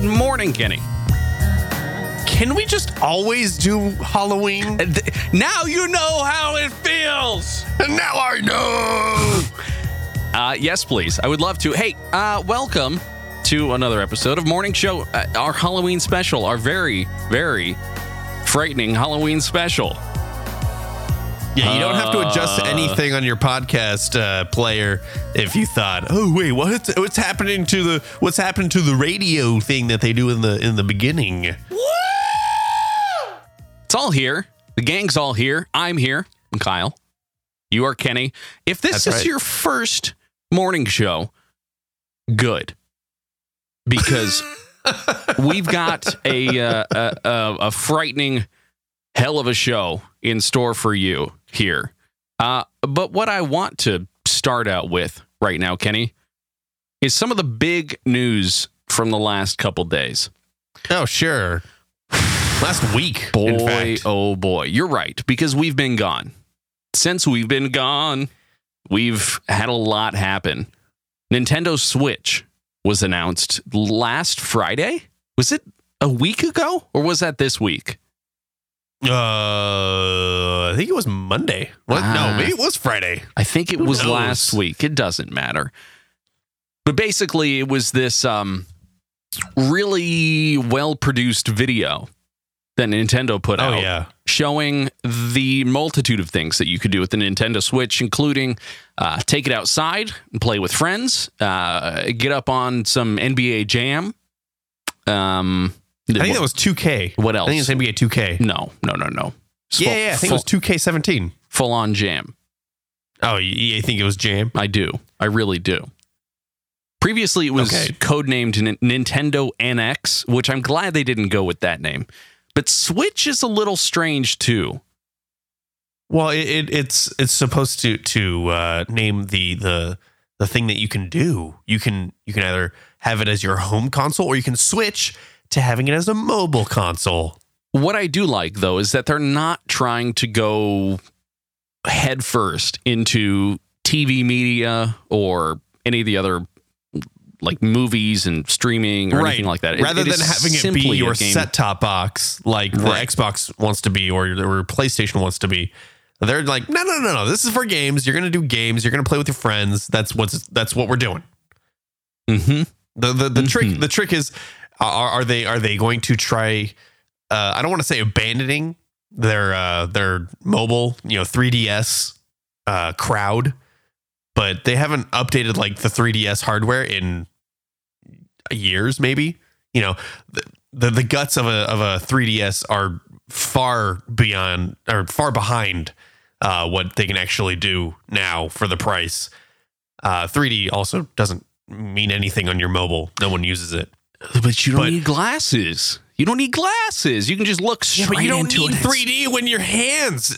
Good morning, Kenny. Can we just always do Halloween? Now you know how it feels. Now I know. Yes, please. I would love to. Hey, welcome to another episode of Morning Show, our Halloween special, our very, very frightening Halloween special. Yeah, you don't have to adjust anything on your podcast player if you thought, oh wait, what's happening to the radio thing that they do in the beginning? It's all here. The gang's all here. I'm here. I'm Kyle. You are Kenny. If this is your first morning show, good. Because we've got a frightening hell of a show in store for you here. But what I want to start out with right now, Kenny, is some of the big news from the last couple days. Oh, sure. Last week, boy, in fact. Oh boy, you're right, because we've been gone. Since we've been gone, we've had a lot happen. Nintendo Switch was announced last Friday. Was it a week ago, or was that this week? I think it was Monday. What? No, maybe it was Friday. I think it was last week. It doesn't matter. But basically, it was this really well-produced video that Nintendo put out, showing the multitude of things that you could do with the Nintendo Switch, including take it outside and play with friends, get up on some NBA Jam. I think that was 2K. What else? I think it's NBA 2K. No. I think it was 2K17. Full on Jam. Oh, you think it was Jam? I do. I really do. Previously, it was codenamed Nintendo NX, which I'm glad they didn't go with that name. But Switch is a little strange too. Well, it's supposed to name the thing that you can do. You can either have it as your home console, or you can switch to having it as a mobile console. What I do like, though, is that they're not trying to go headfirst into TV media or any of the other like movies and streaming or anything like that. Rather than having it be your set-top box like the Xbox wants to be or PlayStation wants to be. They're like, no. This is for games. You're going to do games. You're going to play with your friends. That's what we're doing. Mm-hmm. The trick is, are they going to try? I don't want to say abandoning their mobile, 3DS crowd, but they haven't updated like the 3DS hardware in years, maybe. The guts of a 3DS are far behind what they can actually do now for the price. 3D also doesn't mean anything on your mobile. No one uses it. But you don't need glasses. You don't need glasses. You can just look straight into it. Yeah, but you don't need 3D when your hands.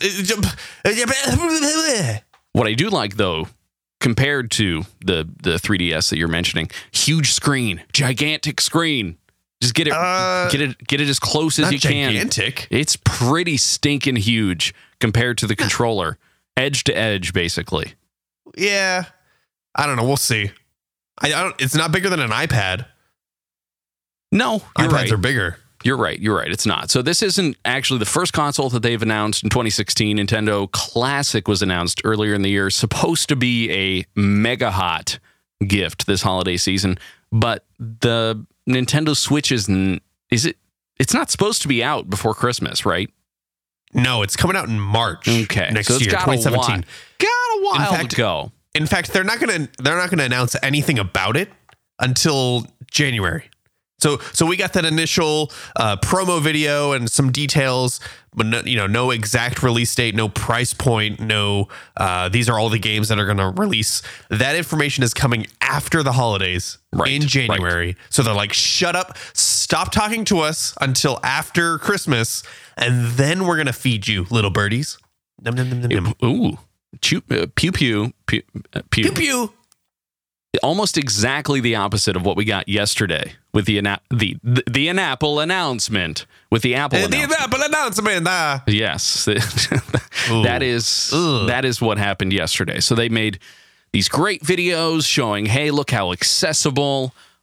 What I do like, though, compared to the 3DS that you're mentioning, huge screen, gigantic screen. Just get it as close as you can. Gigantic. It's pretty stinking huge compared to the controller, edge to edge, basically. Yeah, I don't know. We'll see. It's not bigger than an iPad. No, iPads are bigger. You're right. It's not. So this isn't actually the first console that they've announced in 2016. Nintendo Classic was announced earlier in the year, supposed to be a mega hot gift this holiday season. But the Nintendo Switch it's not supposed to be out before Christmas, right? No, it's coming out in March. Okay, next so year, 2017. Got a while to go. In fact, they're not gonna announce anything about it until January. So we got that initial promo video and some details, but no exact release date, no price point, no. These are all the games that are going to release. That information is coming after the holidays in January. Right. So they're like, shut up, stop talking to us until after Christmas, and then we're going to feed you, little birdies. Nom, nom, nom, nom, nom. Ooh, pew pew. Pew pew. Almost exactly the opposite of what we got yesterday with the Apple announcement. With the Apple announcement. The Apple announcement. Yes. That is what happened yesterday. So they made these great videos showing, hey, look how accessible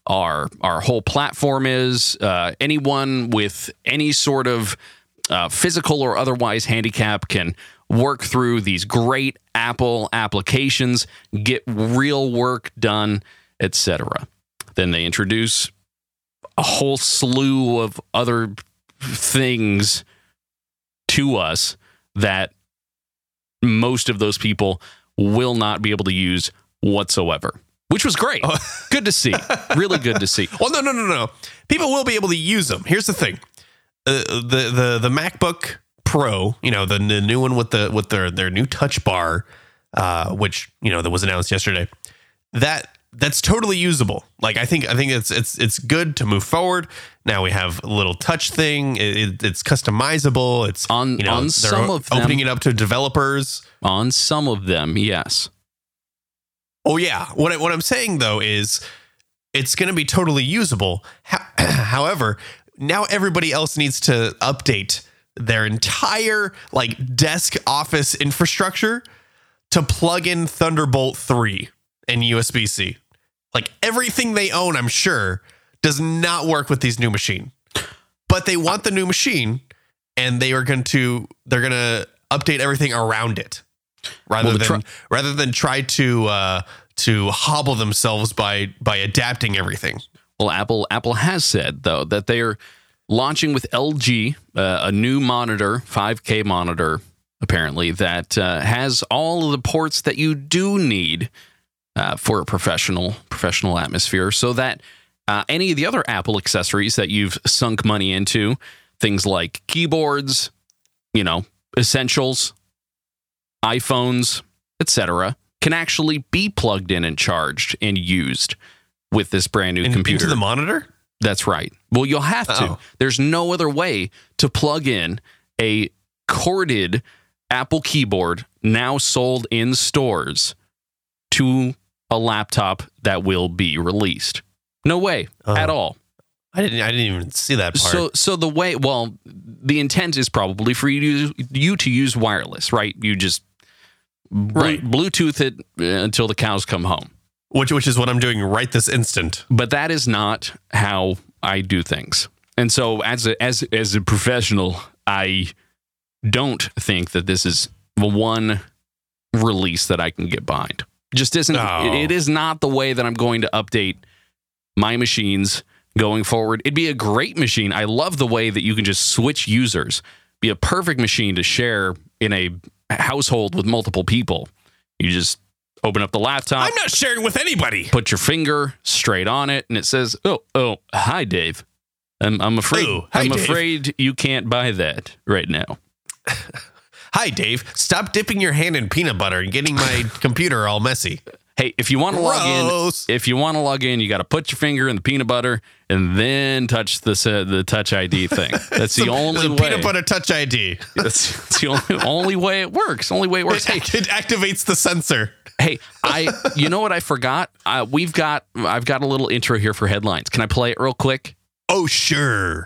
our whole platform is. Anyone with any sort of physical or otherwise handicap can work through these great Apple applications, get real work done, etc. Then they introduce a whole slew of other things to us that most of those people will not be able to use whatsoever, which was great. Good to see. Really good to see. Well, no. People will be able to use them. Here's the thing. The MacBook Pro, the new one with their new Touch Bar, which that was announced yesterday. That's totally usable. Like I think it's good to move forward. Now we have a little touch thing. It's customizable. It's on some of them, opening it up to developers. On some of them, yes. Oh yeah. What I'm saying though is it's going to be totally usable. However, now everybody else needs to update their entire desk office infrastructure to plug in Thunderbolt 3 and USB-C. Everything they own, I'm sure, does not work with these new machine. But they want the new machine, and they're going to update everything around it, rather than try to hobble themselves by adapting everything. Well, Apple has said though that they are launching with LG a new monitor, 5K monitor, apparently, that has all of the ports that you do need for a professional atmosphere, so that any of the other Apple accessories that you've sunk money into, things like keyboards, essentials, iPhones, etc., can actually be plugged in and charged and used with this brand new computer. Into the monitor? That's right. Well, you'll have to. Oh. There's no other way to plug in a corded Apple keyboard now sold in stores to a laptop that will be released. No way at all. I didn't even see that part. So the way, the intent is probably for you to use wireless, right? You just Bluetooth it until the cows come home. Which is what I'm doing right this instant. But that is not how I do things. And so as a professional, I don't think that this is the one release that I can get behind. Just isn't. No. It is not the way that I'm going to update my machines going forward. It'd be a great machine. I love the way that you can just switch users. Be a perfect machine to share in a household with multiple people. You just open up the laptop. I'm not sharing with anybody. Put your finger straight on it, and it says, "Oh, hi, Dave. I'm afraid. I'm afraid you can't buy that right now." Hi, Dave. Stop dipping your hand in peanut butter and getting my computer all messy. Hey, if you want to log in, you got to put your finger in the peanut butter and then touch the Touch ID thing. That's the only way. Peanut butter Touch ID. That's the only way it works. Only way it works. It activates the sensor. Hey, you know what I forgot? I've got a little intro here for headlines. Can I play it real quick? Oh, sure.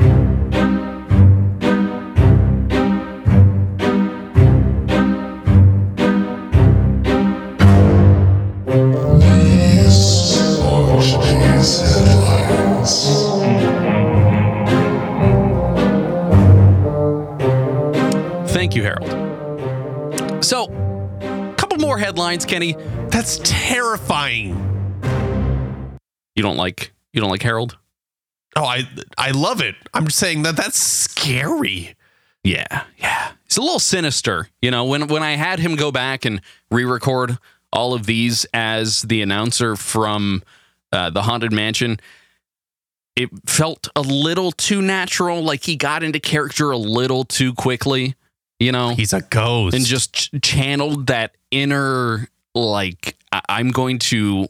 Thank you, Harold. So, a couple more headlines, Kenny. That's terrifying. You don't like Harold? Oh, I love it. I'm just saying that's scary. Yeah. It's a little sinister. When I had him go back and re-record all of these as the announcer from the Haunted Mansion, it felt a little too natural. Like he got into character a little too quickly, He's a ghost. And just channeled that inner, I'm going to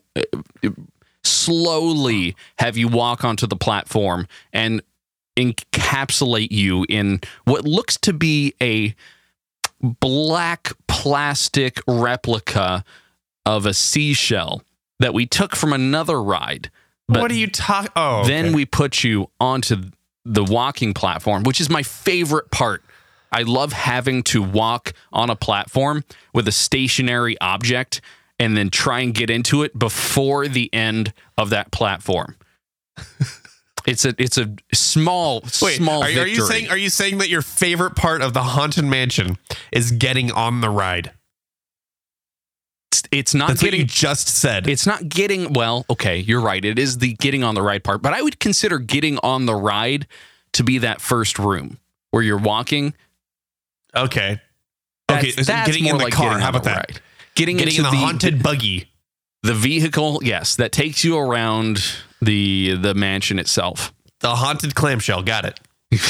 slowly have you walk onto the platform and encapsulate you in what looks to be a black plastic replica of a seashell that we took from another ride. But what are you talking? Oh, okay. Then we put you onto the walking platform, which is my favorite part. I love having to walk on a platform with a stationary object and then try and get into it before the end of that platform. It's a small victory. Are you saying that your favorite part of the Haunted Mansion is getting on the ride? It's not That's getting. What you just said. It's not getting. Well, okay, you're right. It is the getting on the ride part, but I would consider getting on the ride to be that first room where you're walking. Okay. That's getting more in the like car. getting How on about the that? ride. Getting into in the haunted buggy. The vehicle, yes, that takes you around the mansion itself. The haunted clamshell. Got it.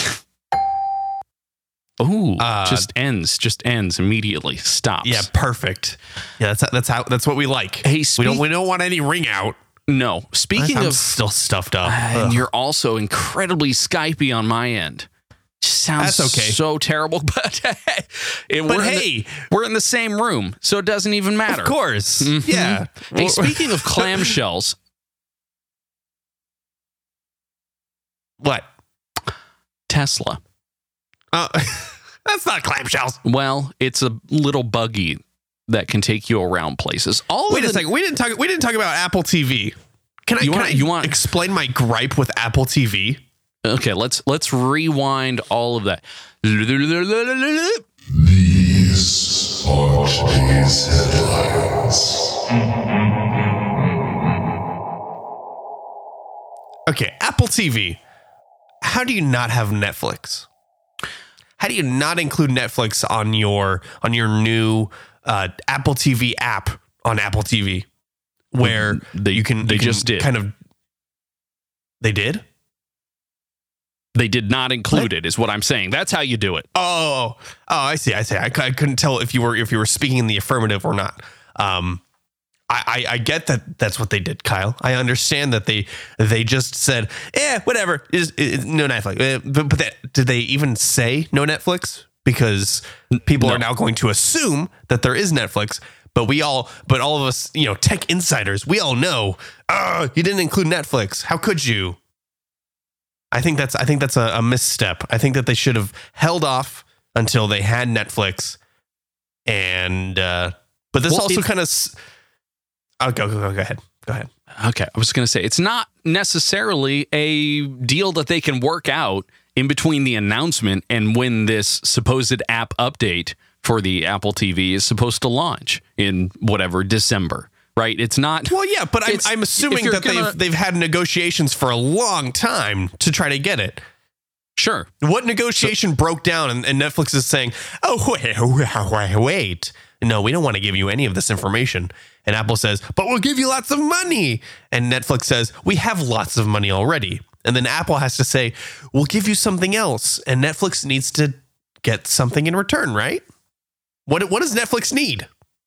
Ooh, just ends immediately. Stops. Yeah, perfect. Yeah, that's what we like. Hey, we don't want any ring out. No. Speaking I'm of still stuffed up. and you're also incredibly Skypey on my end. Sounds That's okay. So terrible, but we're in the same room, so it doesn't even matter. Of course. Mm-hmm. Yeah. Hey, speaking of clamshells. What? Tesla. That's not clamshells. Well, it's a little buggy that can take you around places. Wait a second. We didn't talk about Apple TV. Can I explain my gripe with Apple TV? Okay, let's rewind all of that. These are today's headlines. Okay, Apple TV. How do you not have Netflix? How do you not include Netflix on your new Apple TV app on Apple TV, where they just did. They did. They did not include it, is what I'm saying. That's how you do it. Oh, I see. I couldn't tell if you were speaking in the affirmative or not. I get that that's what they did, Kyle. I understand that they just said, whatever, no Netflix. But did they even say no Netflix? Because people are now going to assume that there is Netflix. But all of us, tech insiders, we all know, you didn't include Netflix. How could you? I think that's a misstep. I think that they should have held off until they had Netflix. And but this also kind of. Oh, go ahead. Go ahead. Okay, I was going to say it's not necessarily a deal that they can work out in between the announcement and when this supposed app update for the Apple TV is supposed to launch in whatever December. Right, it's not. Well, yeah, but I'm assuming that they've had negotiations for a long time to try to get it. Sure. What negotiation broke down and Netflix is saying, wait, no, we don't want to give you any of this information. And Apple says, but we'll give you lots of money. And Netflix says, we have lots of money already. And then Apple has to say, we'll give you something else. And Netflix needs to get something in return, right? What does Netflix need?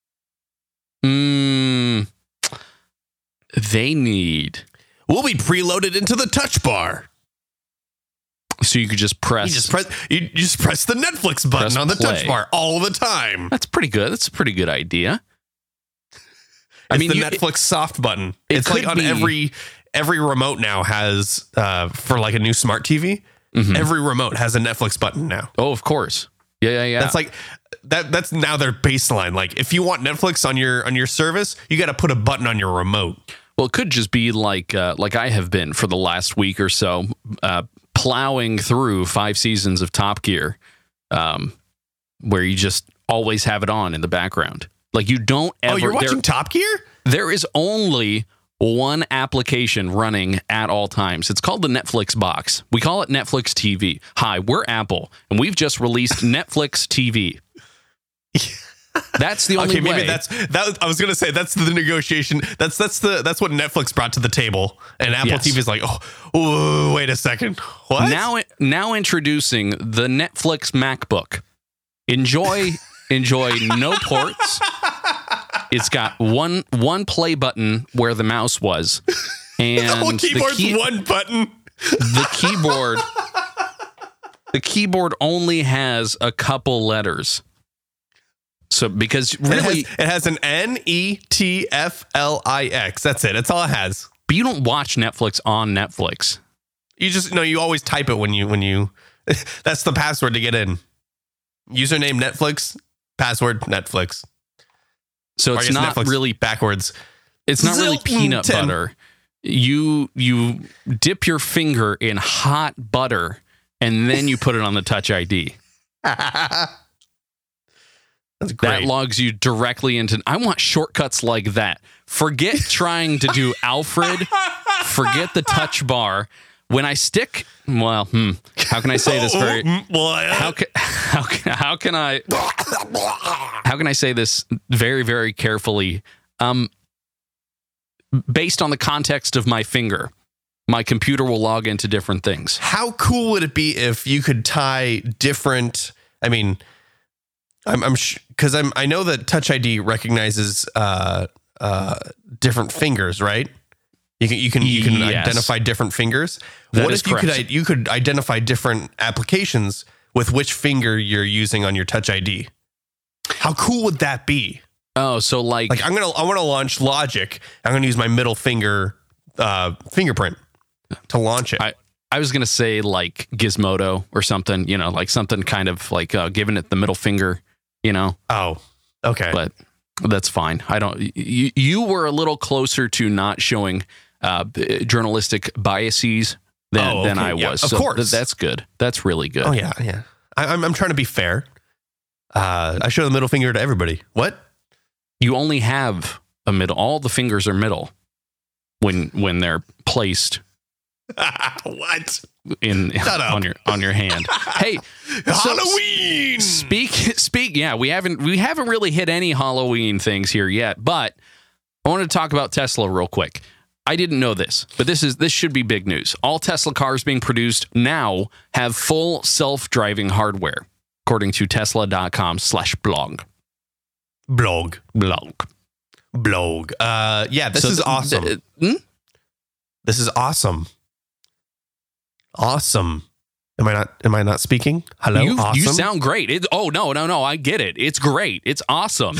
They need. We'll be preloaded into the touch bar. So you could just press. You just press the Netflix button on the touch bar all the time. That's pretty good. That's a pretty good idea. The Netflix soft button. It's like on every remote now has for like a new smart TV. Mm-hmm. Every remote has a Netflix button now. Oh, of course. Yeah. That's like that's now their baseline. Like if you want Netflix on your service, you got to put a button on your remote. Well, it could just be like I have been for the last week or so, plowing through 5 seasons of Top Gear, where you just always have it on in the background. Like you don't ever. Oh, you're watching Top Gear? There is only one application running at all times. It's called the Netflix box. We call it Netflix TV. Hi, we're Apple, and we've just released Netflix TV. That's the only way. Maybe that. I was gonna say that's the negotiation. That's what Netflix brought to the table, and Apple TV is like, oh, wait a second, what? Now introducing the Netflix MacBook. Enjoy no ports. It's got one play button where the mouse was, and the whole keyboard's one button. The keyboard only has a couple letters. So because really it has an NETFLIX. That's it. That's all it has. But you don't watch Netflix on Netflix. You always type it when you that's the password to get in. Username Netflix, password Netflix. So it's not Netflix really backwards. It's not really peanut Zilton. butter. You dip your finger in hot butter and then you put it on the Touch ID. That's great. That logs you directly into. I want shortcuts like that. Forget trying to do Alfred. Forget the touch bar. When I stick, how can I say this very? How can I say this very, very carefully? Based on the context of my finger, my computer will log into different things. How cool would it be if you could tie different? I mean, because I know that Touch ID recognizes different fingers, right? You can Yes. identify different fingers. That What is if you correct. you could identify different applications with which finger you're using on your Touch ID? How cool would that be? Oh, so like I want to launch Logic. I'm gonna use my middle finger fingerprint to launch it. I was gonna say like Gizmodo or something, like something kind of like giving it the middle finger, Oh, okay. But that's fine. I don't. You were a little closer to not showing journalistic biases than I was. Yeah, of so course. That's good. That's really good. Oh yeah. I'm trying to be fair. I show the middle finger to everybody. What? You only have a middle. All the fingers are middle when they're placed What? on your hand. Hey, Halloween. Speak. Yeah, we haven't really hit any Halloween things here yet, but I want to talk about Tesla real quick. I didn't know this, but this should be big news. All Tesla cars being produced now have full self-driving hardware, according to Tesla.com/blog. Blog. Yeah, this is awesome. This is awesome. Awesome. Am I not speaking? Hello. Awesome. You sound great. No. I get it. It's great. It's awesome.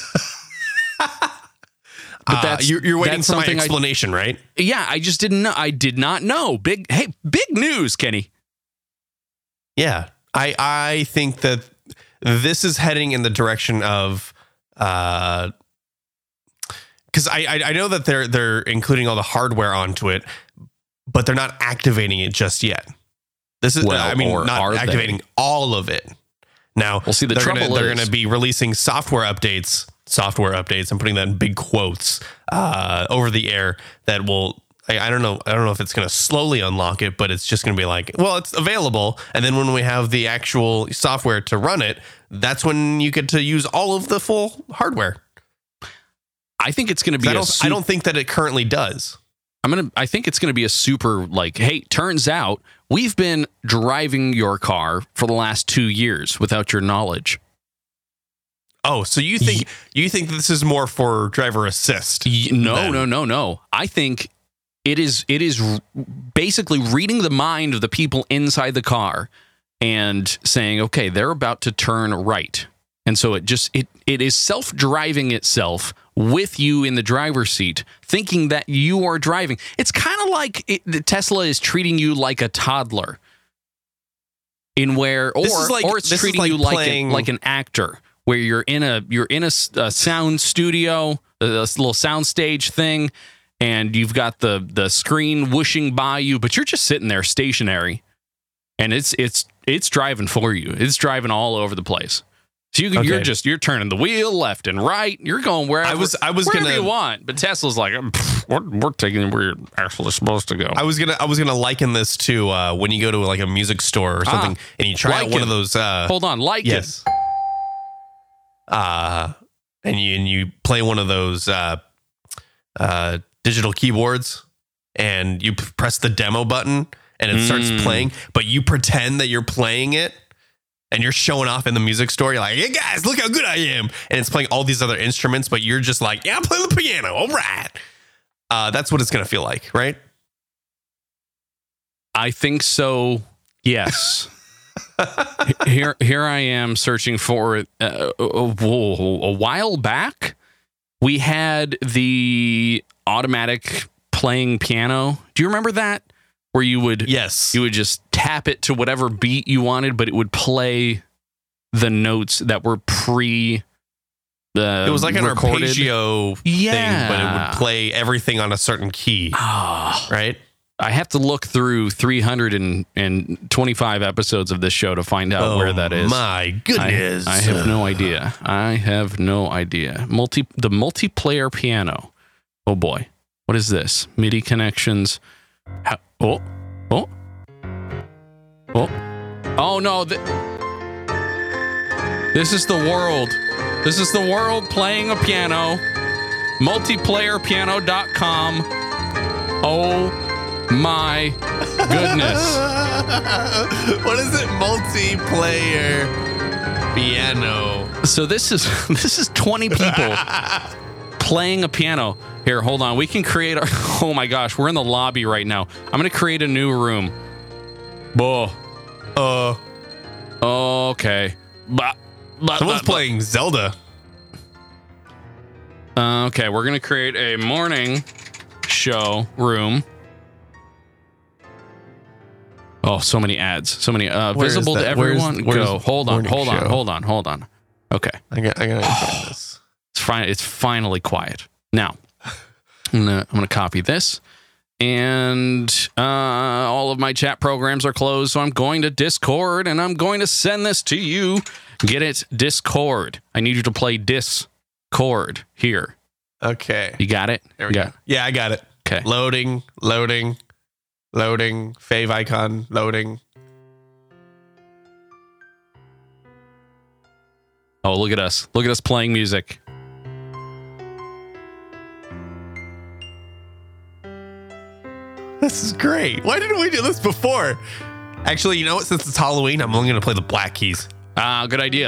But you're waiting that's for my something explanation, right? Yeah, I just didn't know. I did not know. Big news, Kenny. Yeah. I think that this is heading in the direction of because I know that they're including all the hardware onto it, but they're not activating it just yet. This is not activating all of it. Now, we'll see. They're going to be releasing software updates. I'm putting that in big quotes over the air that will. I don't know if it's going to slowly unlock it, but it's just going to be like, well, it's available. And then when we have the actual software to run it, that's when you get to use all of the full hardware. I think it's going to be. I don't think that it currently does. I think it's going to be a super like, hey, turns out we've been driving your car for the last 2 years without your knowledge. Oh, so you think this is more for driver assist? No. I think it is basically reading the mind of the people inside the car and saying, okay, they're about to turn right. And so it is self-driving itself with you in the driver's seat, thinking that you are driving. It's kind of like Tesla is treating you like a toddler, it's treating you like an actor, where you're in a sound studio, a little sound stage thing, and you've got the screen whooshing by you, but you're just sitting there stationary, and it's driving for you. It's driving all over the place. So you're turning the wheel left and right. You're going wherever you want. But Tesla's like, we're taking where you're actually supposed to go. I was gonna liken this to when you go to like a music store or something and you try out one of those. Hold on, yes. And you play one of those digital keyboards and you press the demo button and it starts playing, but you pretend that you're playing it. And you're showing off in the music store. You're like, hey, guys, look how good I am. And it's playing all these other instruments, but you're just like, yeah, I'm playing the piano. All right. That's what it's going to feel like, right? I think so, yes. Here I am searching for it. A while back, we had the automatic playing piano. Do you remember that? Where you would just tap it to whatever beat you wanted, but it would play the notes that were It was like an arpeggio thing, but it would play everything on a certain key. Right? I have to look through 325 episodes of this show to find out where that is. My goodness. I have no idea. The multiplayer piano. Oh boy. What is this? MIDI connections. Oh no. This is the world. This is the world playing a piano. Multiplayerpiano.com. Oh my goodness. What is it? Multiplayer piano. So this is 20 people playing a piano. Here, hold on. We can create our... Oh my gosh, we're in the lobby right now. I'm going to create a new room. Okay. Someone's playing Zelda. Okay, we're going to create a morning show room. Oh, so many ads. So many visible to everyone. Go. Hold on. Okay. I gotta find this. It's finally quiet. Now, I'm gonna copy this. And all of my chat programs are closed, so I'm going to Discord and I'm going to send this to you. Get it? Discord. I need you to play Discord here. Okay. You got it? There we go. Yeah, I got it. Okay. Loading. Fave icon. Loading. Oh, look at us. Look at us playing music. This is great. Why didn't we do this before? Actually, you know what? Since it's Halloween, I'm only going to play the black keys. Good idea.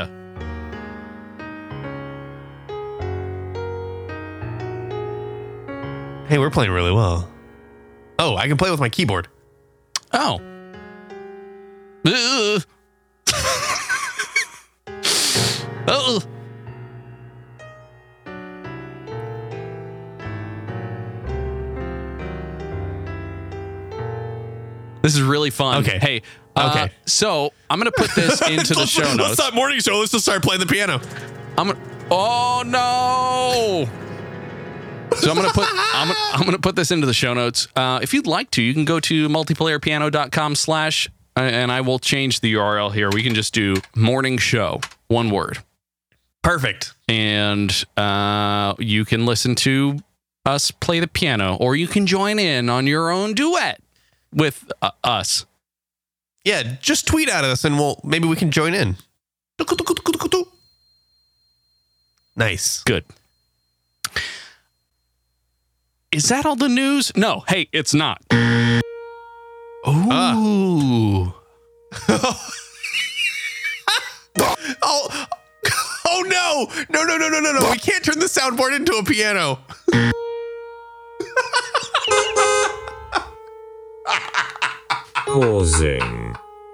Hey, we're playing really well. Oh, I can play with my keyboard. Oh. Oh. This is really fun. Okay. Hey. Okay. So I'm gonna put this into the show notes. Let's stop morning show. Let's just start playing the piano. Oh no. So I'm gonna put this into the show notes. If you'd like to, you can go to multiplayerpiano.com/ and I will change the URL here. We can just do morning show, one word. Perfect. And you can listen to us play the piano, or you can join in on your own duet with us. Yeah, just tweet at us and maybe we can join in. Nice. Good. Is that all the news? No. Hey, it's not. Ooh. Oh no. No. We can't turn the soundboard into a piano. Pausing.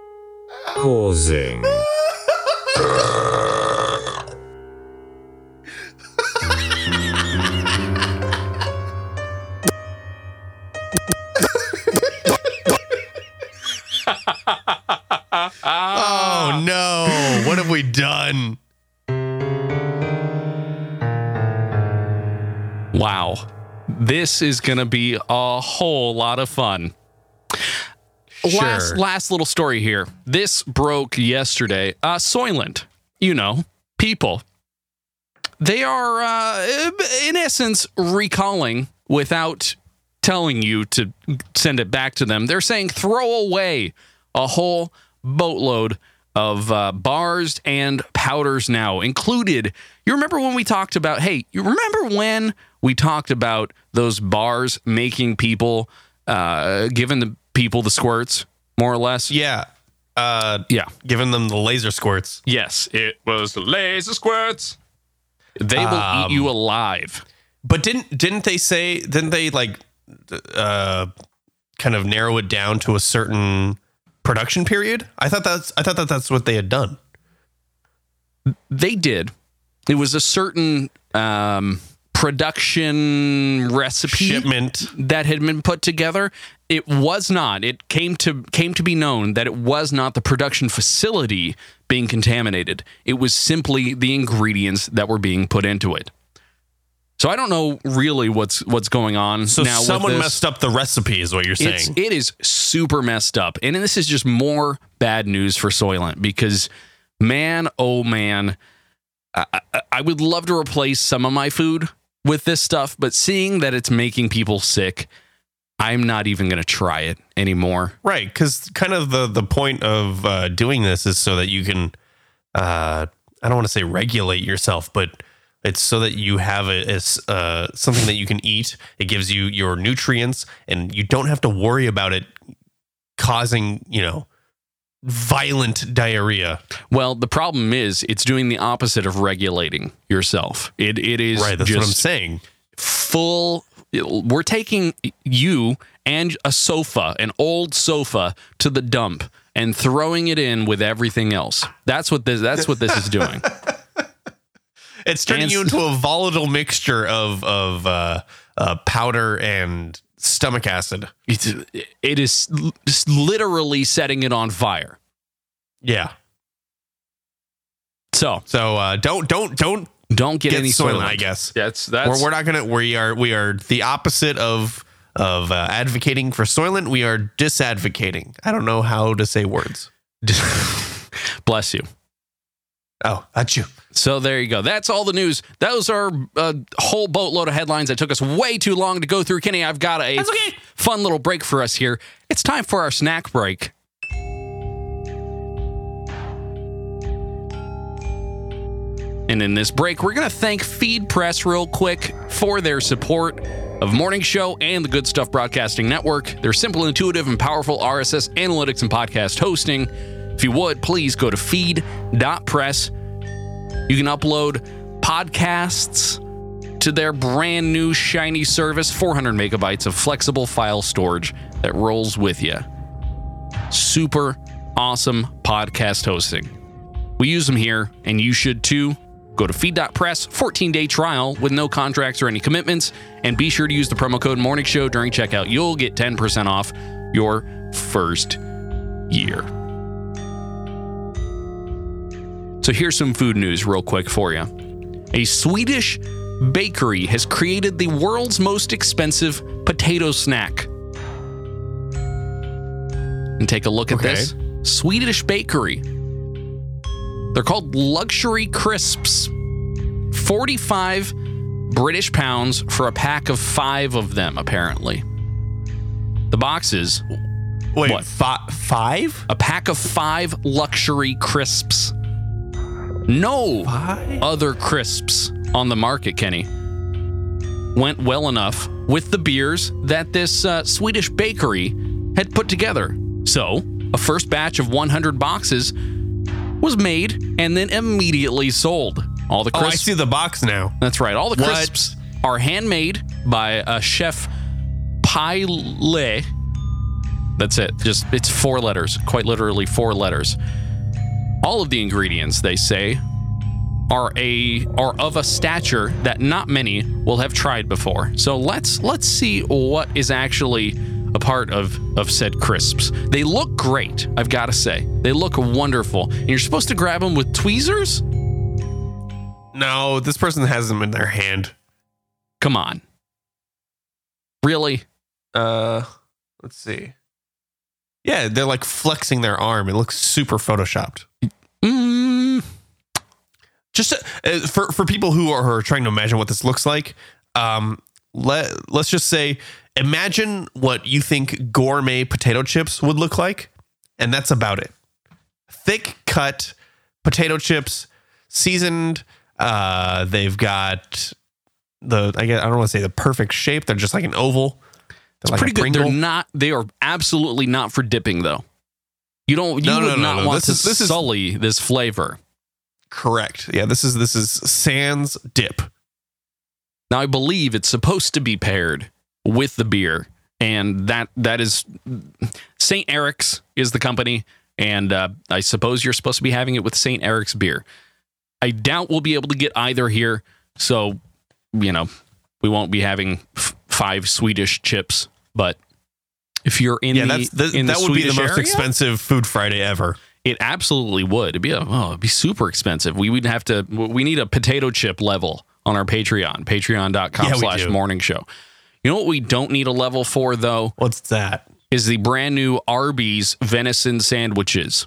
Oh no. What have we done? Wow. This is going to be a whole lot of fun. Sure. Last little story here. This broke yesterday. Soylent, people. They are, in essence, recalling without telling you to send it back to them. They're saying throw away a whole boatload of bars and powders now, included. You remember when we talked about, those bars making people, giving the people the squirts, more or less? Yeah. Giving them the laser squirts. Yes, it was the laser squirts. They will eat you alive. But didn't they like kind of narrow it down to a certain production period? I thought that's what they had done. They did. It was a certain production recipe shipment that had been put together. It was not. It came to be known that it was not the production facility being contaminated. It was simply the ingredients that were being put into it. So I don't know really what's going on. So now someone messed up the recipe is what you're saying. It is super messed up. And this is just more bad news for Soylent because, man, oh man, I would love to replace some of my food with this stuff, but seeing that it's making people sick, I'm not even going to try it anymore. Right, because kind of the point of doing this is so that you can, I don't want to say regulate yourself, but it's so that you have something that you can eat. It gives you your nutrients, and you don't have to worry about it causing, violent diarrhea. Well, the problem is it's doing the opposite of regulating yourself. It is right. That's just what I'm saying. We're taking you and a sofa, an old sofa, to the dump and throwing it in with everything else. That's what this is doing. It's turning you into a volatile mixture of powder and stomach acid. It is literally setting it on fire. Yeah. So don't get any Soylent, Soylent. I guess. That's we're not gonna. We are the opposite of advocating for Soylent. We are disadvocating. I don't know how to say words. Bless you. Oh, that's you. So there you go. That's all the news. Those are a whole boatload of headlines that took us way too long to go through. Kenny, I've got a fun little break for us here. It's time for our snack break. And in this break, we're going to thank Feed Press real quick for their support of Morning Show and the Good Stuff Broadcasting Network. Their simple, intuitive, and powerful RSS analytics and podcast hosting. If you would, please go to feed.press. You can upload podcasts to their brand new shiny service, 400 megabytes of flexible file storage that rolls with you. Super awesome podcast hosting. We use them here, and you should too. Go to feed.press, 14-day trial with no contracts or any commitments, and be sure to use the promo code Morning Show during checkout. You'll get 10% off your first year. So here's some food news real quick for you. A Swedish bakery has created the world's most expensive potato snack. And take a look at this. Swedish bakery. They're called Luxury Crisps. 45 British pounds for a pack of 5 of them, apparently. The boxes. Wait, what? 5? A pack of 5 luxury crisps. No other crisps on the market, Kenny, went well enough with the beers that this Swedish bakery had put together. So, a first batch of 100 boxes was made and then immediately sold. All the crisps. Oh, I see the box now. That's right. All the crisps are handmade by Chef Pyle. That's it. Just, it's 4 letters. Quite literally 4 letters. All of the ingredients, they say, are of a stature that not many will have tried before. So let's see what is actually a part of said crisps. They look great, I've got to say. They look wonderful. And you're supposed to grab them with tweezers? No, this person has them in their hand. Come on. Really? Let's see. Yeah, they're like flexing their arm. It looks super photoshopped. Just for people who are trying to imagine what this looks like, let's just say, imagine what you think gourmet potato chips would look like, and that's about it. Thick cut potato chips, seasoned. They've got I don't want to say the perfect shape. They're just like an oval. It's like pretty good. They are absolutely not for dipping, though. You would not want to sully this flavor. Correct. Yeah, this is sans dip. Now, I believe it's supposed to be paired with the beer, and that is St. Eric's is the company, and I suppose you're supposed to be having it with St. Eric's beer. I doubt we'll be able to get either here, so We won't be having 5 Swedish chips, but if you're in that would be the most area, expensive Food Friday ever. It absolutely would. It'd be super expensive. We need a potato chip level on our Patreon, patreon.com/morning show. You know what we don't need a level for, though? What's that? Is the brand new Arby's venison sandwiches.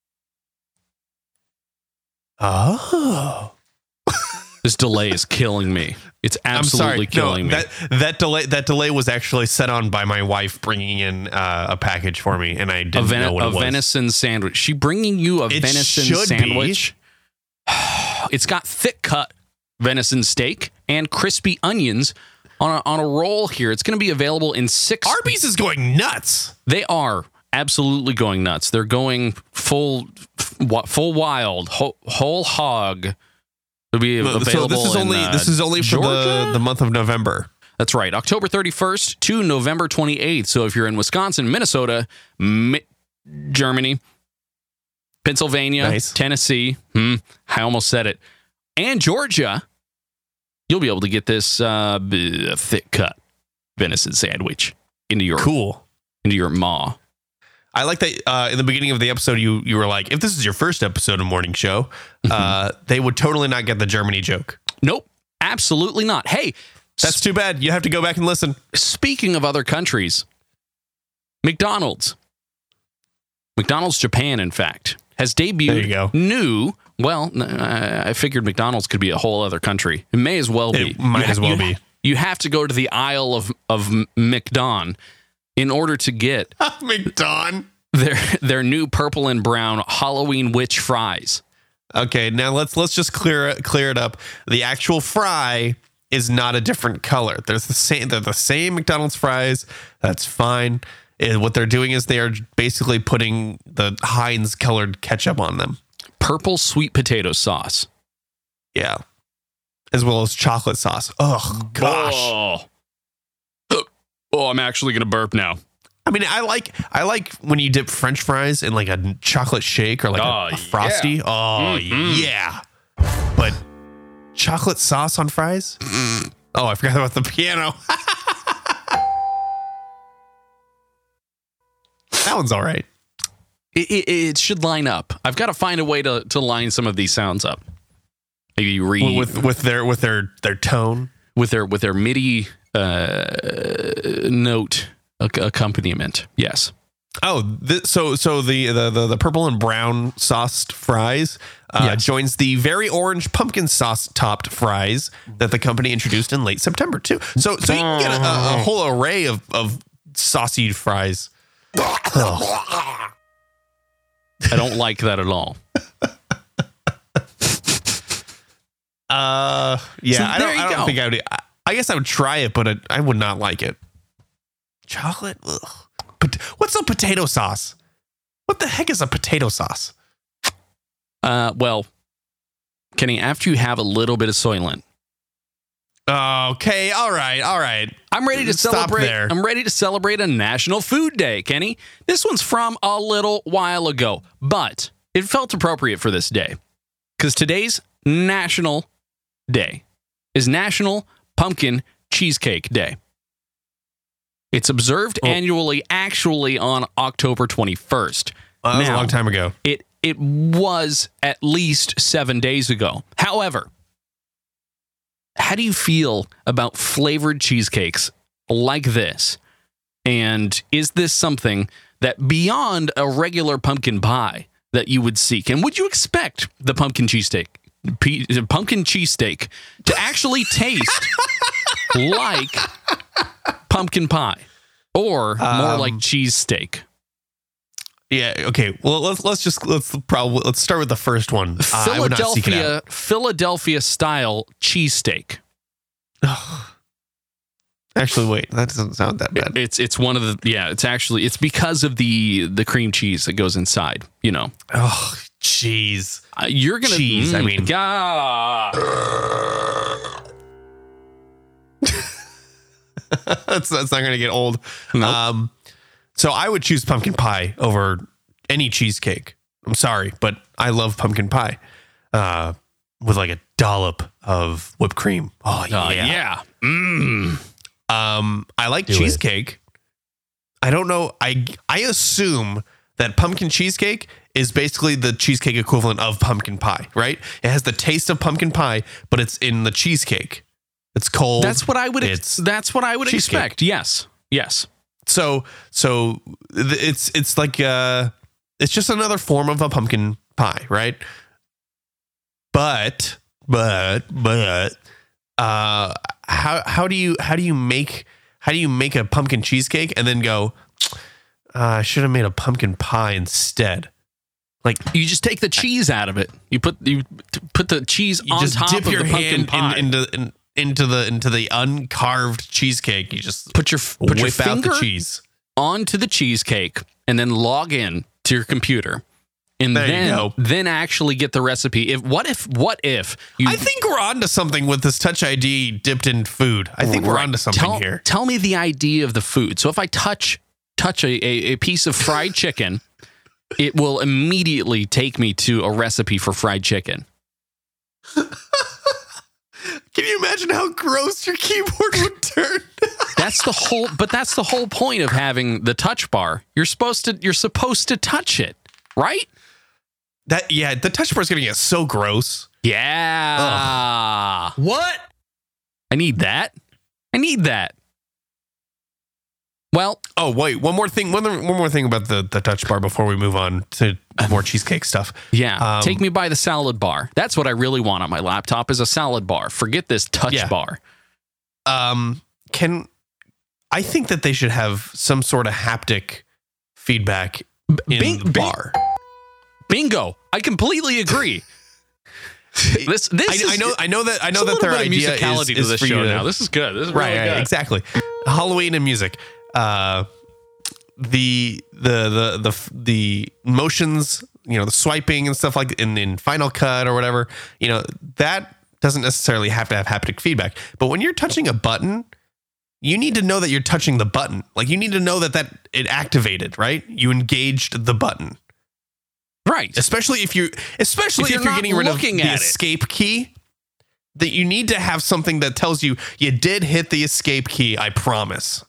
Oh. This delay is killing me. It's absolutely killing me. That delay was actually set on by my wife bringing in a package for me, and I didn't know what it was. A venison sandwich. She bringing you a venison sandwich? It's got thick cut venison steak and crispy onions on a roll here. It's going to be available in 6. Arby's is going nuts. They are absolutely going nuts. They're going full wild, whole hog. It'll be available. So this is only for the month of November. That's right, October 31st to November 28th. So if you're in Wisconsin, Minnesota, Germany, Pennsylvania, nice. Tennessee, I almost said it, and Georgia, you'll be able to get this thick cut venison sandwich into your maw. I like that in the beginning of the episode, you were like, if this is your first episode of Morning Show, they would totally not get the Germany joke. Nope, absolutely not. Hey, that's too bad. You have to go back and listen. Speaking of other countries, McDonald's Japan, in fact, has debuted new. Well, I figured McDonald's could be a whole other country. It may as well be. It might as well be. You have to go to the Isle of McDon in order to get McDon their new purple and brown Halloween witch fries. Okay, now let's just clear it up. The actual fry is not a different color. They're the same McDonald's fries. That's fine. And what they're doing is they are basically putting the Heinz colored ketchup on them. Purple sweet potato sauce. Yeah. As well as chocolate sauce. Oh gosh. Oh, I'm actually going to burp now. I mean, I like when you dip French fries in like a chocolate shake or like a Frosty. Yeah. Oh, yeah. But chocolate sauce on fries? Oh, I forgot about the piano. That one's all right. It should line up. I've got to find a way to line some of these sounds up. Maybe with their tone, with their MIDI note accompaniment. Yes. Oh, so the purple and brown sauced fries joins the very orange pumpkin sauce topped fries that the company introduced in late September too. So you can get a whole array of saucy fries. I don't like that at all. Yeah, so I don't think I would. I guess I would try it, but I would not like it. Chocolate? Ugh. What's a potato sauce? What the heck is a potato sauce? Well, Kenny, after you have a little bit of Soylent. Okay, all right. I'm ready to celebrate. I'm ready to celebrate a National Food Day, Kenny. This one's from a little while ago, but it felt appropriate for this day because today's National Day is National Pumpkin Cheesecake Day. It's observed annually, actually on October 21st. That was a long time ago. It was at least 7 days ago. However, how do you feel about flavored cheesecakes like this? And is this something that beyond a regular pumpkin pie that you would seek? And would you expect the pumpkin cheesesteak to actually taste like pumpkin pie or more like cheesesteak? Yeah. Okay. Well, let's start with the first one. Philadelphia style cheesesteak. Actually, wait. That doesn't sound that bad. It's one of the it's because of the cream cheese that goes inside. You know. Oh, cheese. You're gonna cheese. I mean, God. that's not gonna get old. Nope. So I would choose pumpkin pie over any cheesecake. I'm sorry, but I love pumpkin pie with like a dollop of whipped cream. Oh, yeah. I like cheesecake. I don't know. I assume that pumpkin cheesecake is basically the cheesecake equivalent of pumpkin pie, right? It has the taste of pumpkin pie, but it's in the cheesecake. It's cold. That's what I would expect. Yes. So it's like it's just another form of a pumpkin pie, right? But how do you make a pumpkin cheesecake and then go, I should have made a pumpkin pie instead? Like, you just take the cheese out of it. You put the cheese on just top dip of your the pumpkin hand pie. into the uncarved cheesecake. You just Put your whip out finger the cheese onto the cheesecake and then log in to your computer. And then actually get the recipe. What if you, I think we're onto something with this Touch ID dipped in food. I think we're onto something here. Tell me the idea of the food. So if I touch a piece of fried chicken, it will immediately take me to a recipe for fried chicken. Can you imagine how gross your keyboard would turn? That's the whole point of having the touch bar. You're supposed to touch it, right? The touch bar is going to get so gross. Yeah. Ugh. What? I need that. Well, wait, one more thing about the touch bar before we move on to more cheesecake stuff. Yeah, take me by the salad bar. That's what I really want on my laptop is a salad bar. Forget this touch bar. I think that they should have some sort of haptic feedback in the bar. Bingo! I completely agree. I know that their idea musicality is to this for show you now. This is good. This is really good. Exactly. Halloween and music. The motions, the swiping and stuff like in Final Cut or whatever, that doesn't necessarily have to have haptic feedback. But when you're touching a button, you need to know that you're touching the button. Like, you need to know that it activated, right? You engaged the button. Right. Especially if you're getting rid of the escape key, that you need to have something that tells you did hit the escape key, I promise.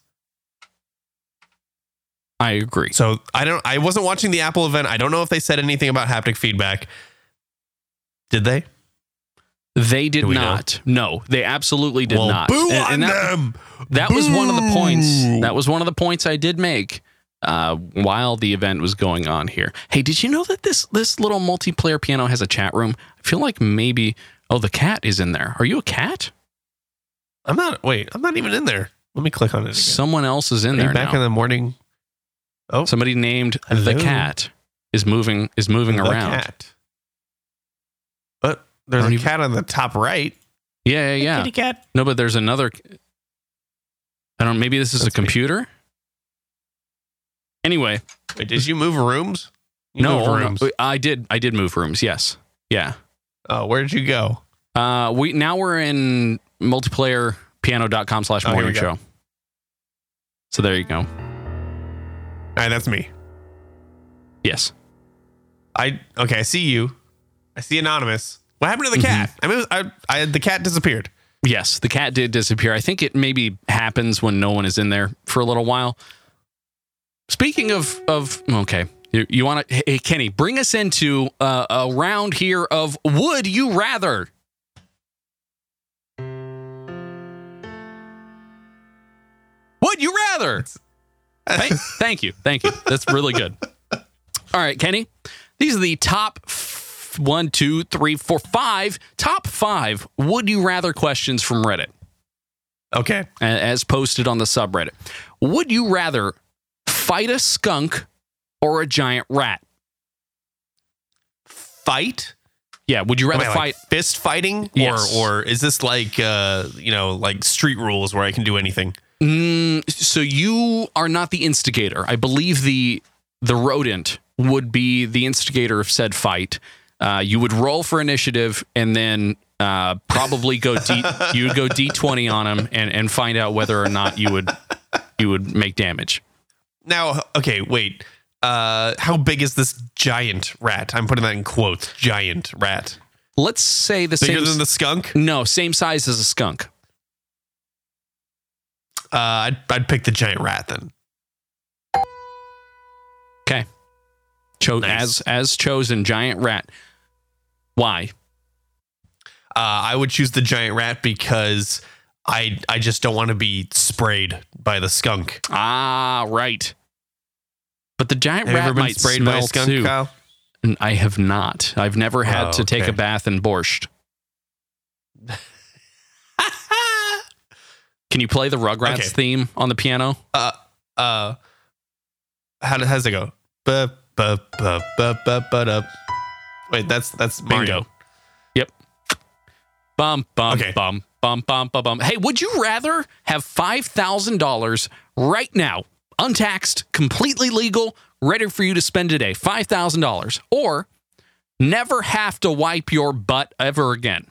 I agree. So I wasn't watching the Apple event. I don't know if they said anything about haptic feedback. Did they? They did not. No, they absolutely did not. Boo on them. That was one of the points. That was one of the points I did make while the event was going on here. Hey, did you know that this little multiplayer piano has a chat room? I feel like maybe. Oh, the cat is in there. Are you a cat? I'm not even in there. Let me click on it again. Someone else is in there now. Back in the morning. Oh, somebody named the cat is moving around. Cat. But there's a cat on the top right. Yeah. Kitty cat. No, but there's another. I don't. Maybe this is a computer. Anyway, wait, did you move rooms? No, I did. I did move rooms. Yes. Yeah. Oh, where did you go? We're in multiplayerpiano.com/morning show. So there you go. All right, that's me. Yes. I see you. I see Anonymous. What happened to the cat? I mean, the cat disappeared. Yes, the cat did disappear. I think it maybe happens when no one is in there for a little while. Speaking of okay, you want to? Hey, Kenny, bring us into a round here of Would You Rather. Would you rather? Thank you. That's really good. All right, Kenny. These are the top top 5 would you rather questions from Reddit. Okay. As posted on the subreddit. Would you rather fight a skunk or a giant rat? Fight? Yeah, would you rather fight like fist fighting? Yes. Or is this like like street rules where I can do anything? So you are not the instigator. I believe the rodent would be the instigator of said fight. You would roll for initiative and then probably you would go D20 on him and find out whether or not you would make damage. Now, okay, wait. How big is this giant rat? I'm putting that in quotes. Giant rat. Let's say the same. Bigger than the skunk? No, same size as a skunk. I'd pick the giant rat then. Okay. Nice. As chosen, giant rat. Why? I would choose the giant rat because I just don't want to be sprayed by the skunk. Ah, right. But the giant Have you rat ever been might sprayed by a smell skunk, too. Kyle? I have not. I've never had to take okay. a bath in borscht. Can you play the Rugrats theme on the piano? How does it go? Wait, that's Mario. Bingo. Yep. Bum bum Okay. bum bum bum bum bum. Hey, would you rather have $5,000 right now, untaxed, completely legal, ready for you to spend today, $5,000, or never have to wipe your butt ever again?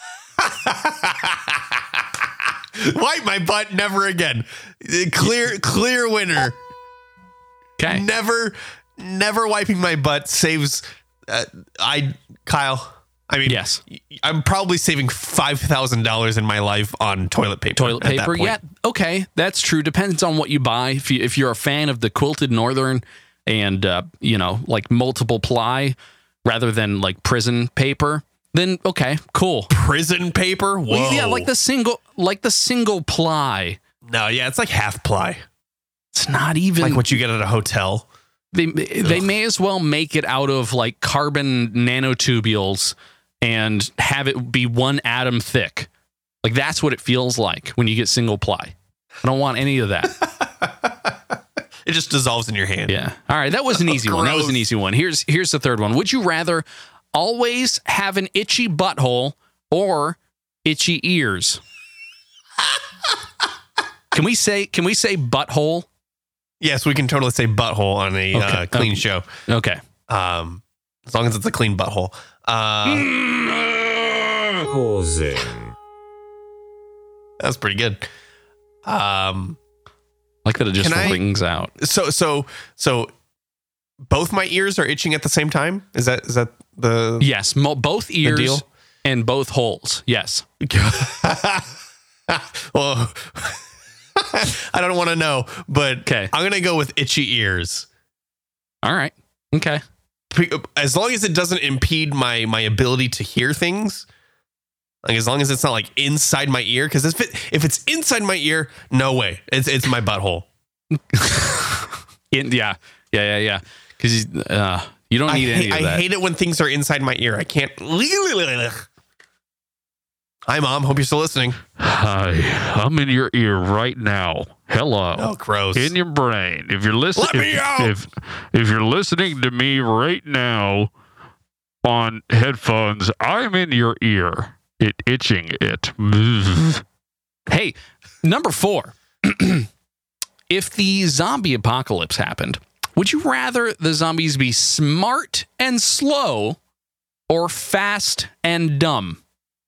Wipe my butt never again. Clear winner. Okay. Never wiping my butt saves Kyle. I mean, Yes. I'm probably saving $5,000 in my life on toilet paper. Toilet at that paper, point. yeah, okay, that's true. Depends on what you buy. If you're a fan of the quilted northern and like multiple ply rather than like prison paper, then okay, cool. Prison paper? Whoa. Well, yeah, like the single ply. No, yeah, it's like half ply. It's not even Like what you get at a hotel. They may as well make it out of like carbon nanotubules and have it be one atom thick. Like that's what it feels like when you get single ply. I don't want any of that. It just dissolves in your hand. Yeah. All right. That was an easy one. That was an Gross. easy one. Here's the third one. Would you rather always have an itchy butthole or itchy ears? Can we say butthole? Yes, we can totally say butthole on a clean show. Okay. As long as it's a clean butthole. Pausing. That's pretty good. Like that it just Can I- rings out. So both my ears are itching at the same time? Is that the Yes. Both ears deal? and both holes. Yes. Well, I don't want to know, but Okay. I'm going to go with itchy ears. All right. Okay. As long as it doesn't impede my ability to hear things, like as long as it's not like inside my ear, because if it's inside my ear, no way, it's my butthole. Yeah. Because you don't need any of I that. hate it when things are inside my ear. I can't. Hi, Mom. Hope you're still listening. Hi, I'm in your ear right now. Hello. Oh, gross. In your brain. If you're listening, Let me out! if you're listening to me right now on headphones, I'm in your ear. Itching it. Hey, number 4. If the zombie apocalypse happened, would you rather the zombies be smart and slow or fast and dumb?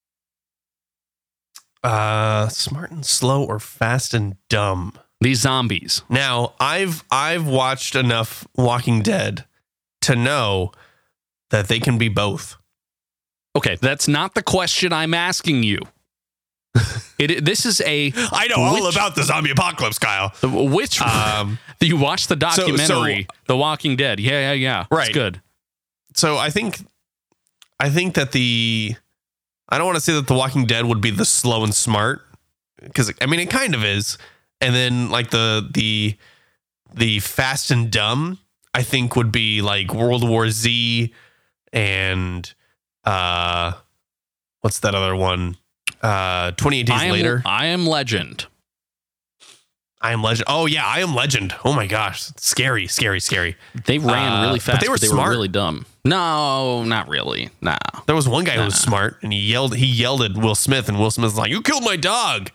Smart and slow or fast and dumb. These zombies. Now, I've watched enough Walking Dead to know that they can be both. Okay, that's not the question I'm asking you. This is a... I know all about the zombie apocalypse, Kyle. Which... you watched the documentary, The Walking Dead. Yeah. Right. It's good. So I think that I don't want to say that The Walking Dead would be the slow and smart, because I mean it kind of is. And then like the fast and dumb, I think would be like World War Z and what's that other one? 28 Days Later. I Am Legend. I Am Legend. Oh yeah, I Am Legend. Oh my gosh, scary. They ran really fast, but they were were smart. really dumb. No, not really. No. There was one guy who was smart, and he yelled at Will Smith, and Will Smith was like, "You killed my dog."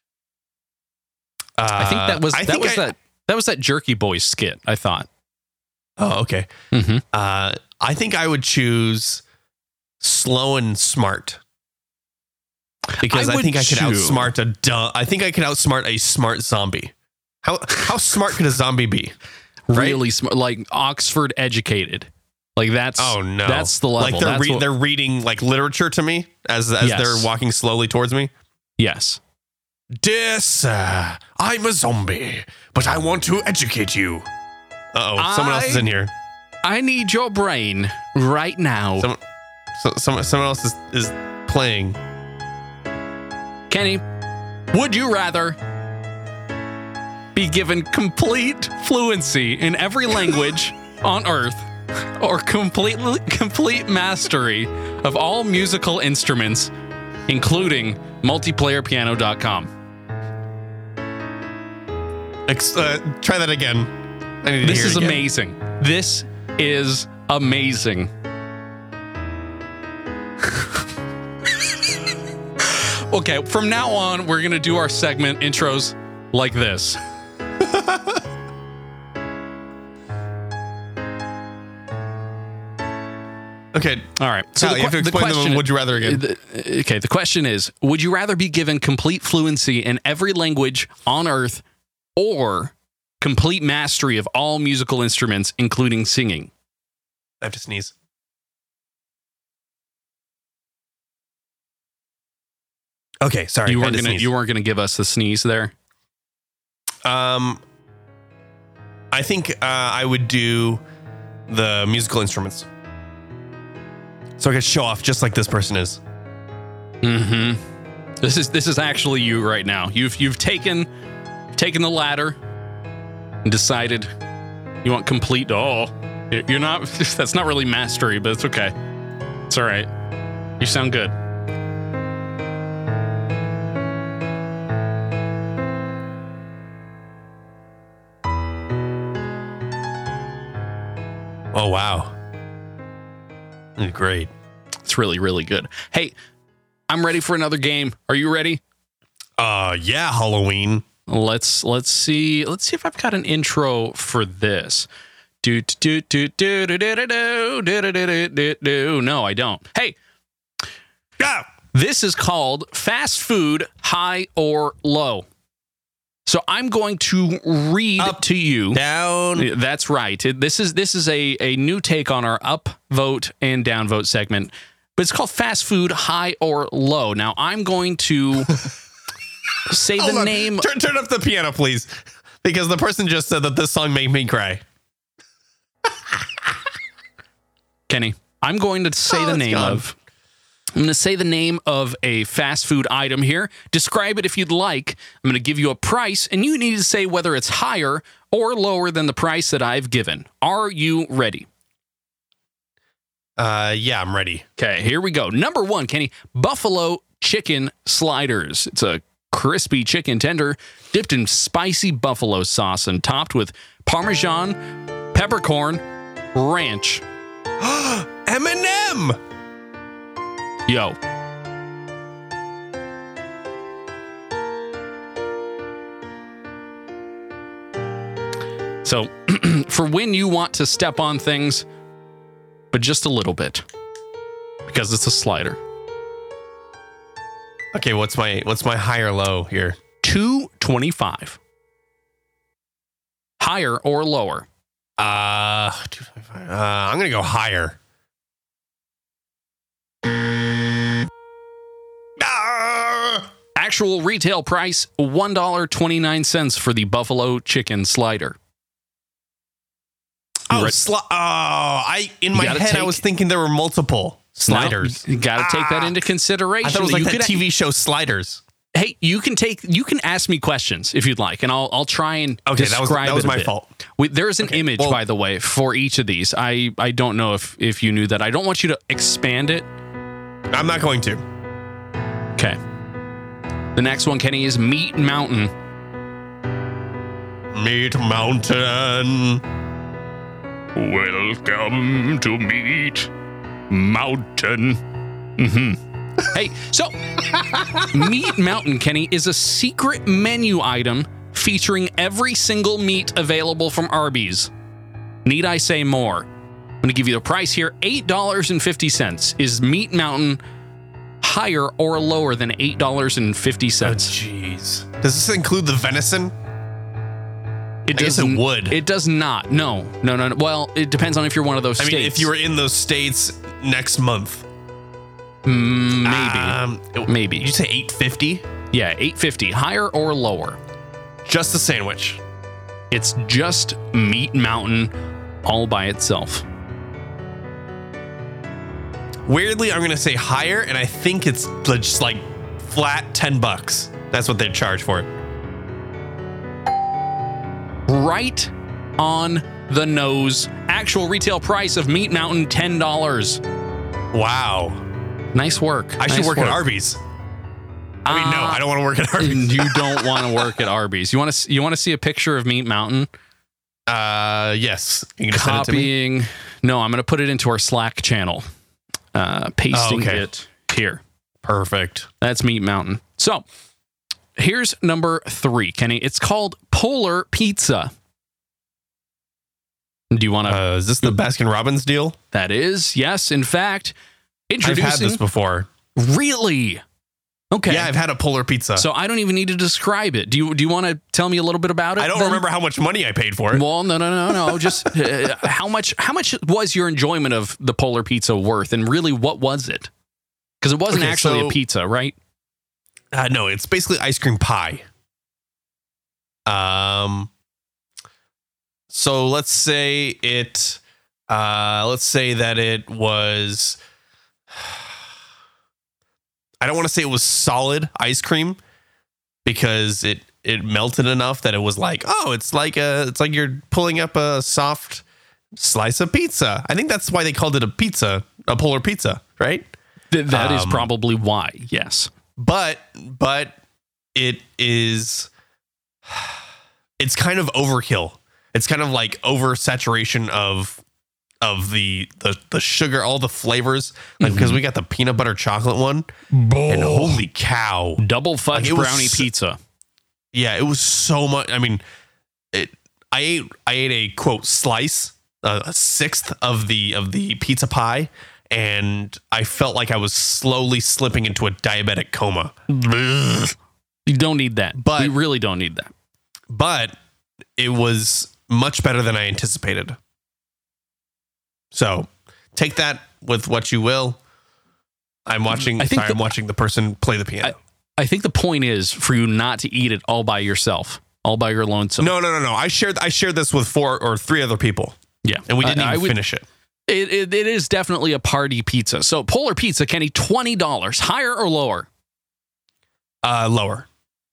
I think that was that Jerky Boys skit, I thought. Oh, okay. Mm-hmm. I think I would choose slow and smart, because I think I could outsmart I think I could outsmart a smart zombie. How smart could a zombie be? Really smart, like Oxford educated. Like that's that's the level. Like they're reading like literature to me as Yes. they're walking slowly towards me. Yes. Dear sir, I'm a zombie, but I want to educate you. Uh-oh, someone else is in here. I need your brain right now. Someone else is playing. Kenny, would you rather be given complete fluency in every language on Earth or complete mastery of all musical instruments, including multiplayerpiano.com? Try that again. This is amazing. This is amazing. Okay, from now on, we're going to do our segment intros like this. Okay. All right. So you have to explain them. Would you rather again? The question is, would you rather be given complete fluency in every language on Earth or complete mastery of all musical instruments, including singing? I have to sneeze. Okay, sorry. You weren't gonna give us the sneeze there. I think I would do the musical instruments, so I could show off just like this person is. Mm-hmm. This is actually you right now. You've taken the ladder and decided you want complete. Oh, you're not. That's not really mastery, but it's okay. It's all right. You sound good. Oh, wow. Great. It's really, really good. Hey, I'm ready for another game. Are you ready? Yeah, Halloween. Let's see if I've got an intro for this. No, I don't. Hey. This is called Fast Food High or Low. So I'm going to read up, to you. Down. That's right. This is a new take on our up vote and down vote segment, but it's called Fast Food High or Low. Now I'm going to say the name. Turn up the piano, please, because the person just said that this song made me cry. Kenny, I'm going to say the name of. I'm going to say the name of a fast food item here. Describe it if you'd like. I'm going to give you a price, and you need to say whether it's higher or lower than the price that I've given. Are you ready? Yeah, I'm ready. Okay, here we go. Number 1, Kenny, Buffalo Chicken Sliders. It's a crispy chicken tender dipped in spicy buffalo sauce and topped with Parmesan, peppercorn, ranch. M&M! Yo. So, for when you want to step on things, but just a little bit, because it's a slider. Okay, what's my high or low here? $2.25. Higher or lower? $2.25. I'm gonna go higher. Actual retail price, $1.29 for the Buffalo Chicken Slider. In my head, I was thinking there were multiple sliders. No, you got to take that into consideration. I thought it was like that TV show Sliders. Hey, you can ask me questions if you'd like, and I'll try and describe it. That was my fault. There's an image, by the way, for each of these. I don't know if you knew that. I don't want you to expand it. I'm not going to. Okay. The next one, Kenny, is Meat Mountain. Meat Mountain. Welcome to Meat Mountain. Mm-hmm. Hey, so Meat Mountain, Kenny, is a secret menu item featuring every single meat available from Arby's. Need I say more? I'm going to give you the price here, $8.50. Is Meat Mountain higher or lower than $8.50? Oh, jeez. Does this include the venison? I guess it would. It does not. No. Well, it depends on if you're one of those states. I mean, if you were in those states next month. Maybe. Did you say $8.50? Yeah, $8.50. Higher or lower? Just the sandwich. It's just Meat Mountain all by itself. Weirdly, I'm going to say higher, and I think it's just like flat $10. That's what they charge for it. Right on the nose. Actual retail price of Meat Mountain, $10. Wow. Nice work. I should work at Arby's. I mean, no, I don't want to work at Arby's. You don't want to work at Arby's. You want to see a picture of Meat Mountain? Yes. You can send it to me? Copying. No, I'm going to put it into our Slack channel. Pasting it here. Perfect. That's Meat Mountain. So here's number 3, Kenny. It's called Polar Pizza. Do you want to? Is this the Baskin Robbins deal? That is, yes. In fact, I've introducing. had this before. Really? Okay. Yeah, I've had a Polar Pizza. So I don't even need to describe it. Do you want to tell me a little bit about it? I don't remember how much money I paid for it. Well, no. Just how much was your enjoyment of the Polar Pizza worth, and really, what was it? Because it wasn't actually a pizza, right? No, it's basically ice cream pie. So let's say it. Let's say that it was. I don't want to say it was solid ice cream because it melted enough that it was like, oh, it's like you're pulling up a soft slice of pizza. I think that's why they called it a Polar Pizza, right? That is probably why. Yes, but it is. It's kind of overkill. It's kind of like oversaturation of the sugar, all the flavors, like because we got the peanut butter chocolate one, and holy cow, double fudge brownie pizza. Yeah, it was so much. I mean, I ate a quote slice, a sixth of the pizza pie, and I felt like I was slowly slipping into a diabetic coma. You don't need that, but we really don't need that. But it was much better than I anticipated. So take that with what you will. I'm watching the person play the piano. I think the point is for you not to eat it all by yourself, all by your lonesome. No. I shared this with 4 or 3 other people. Yeah. And we didn't even finish it. It is definitely a party pizza. So Polar Pizza, Kenny, $20. Higher or lower? Lower.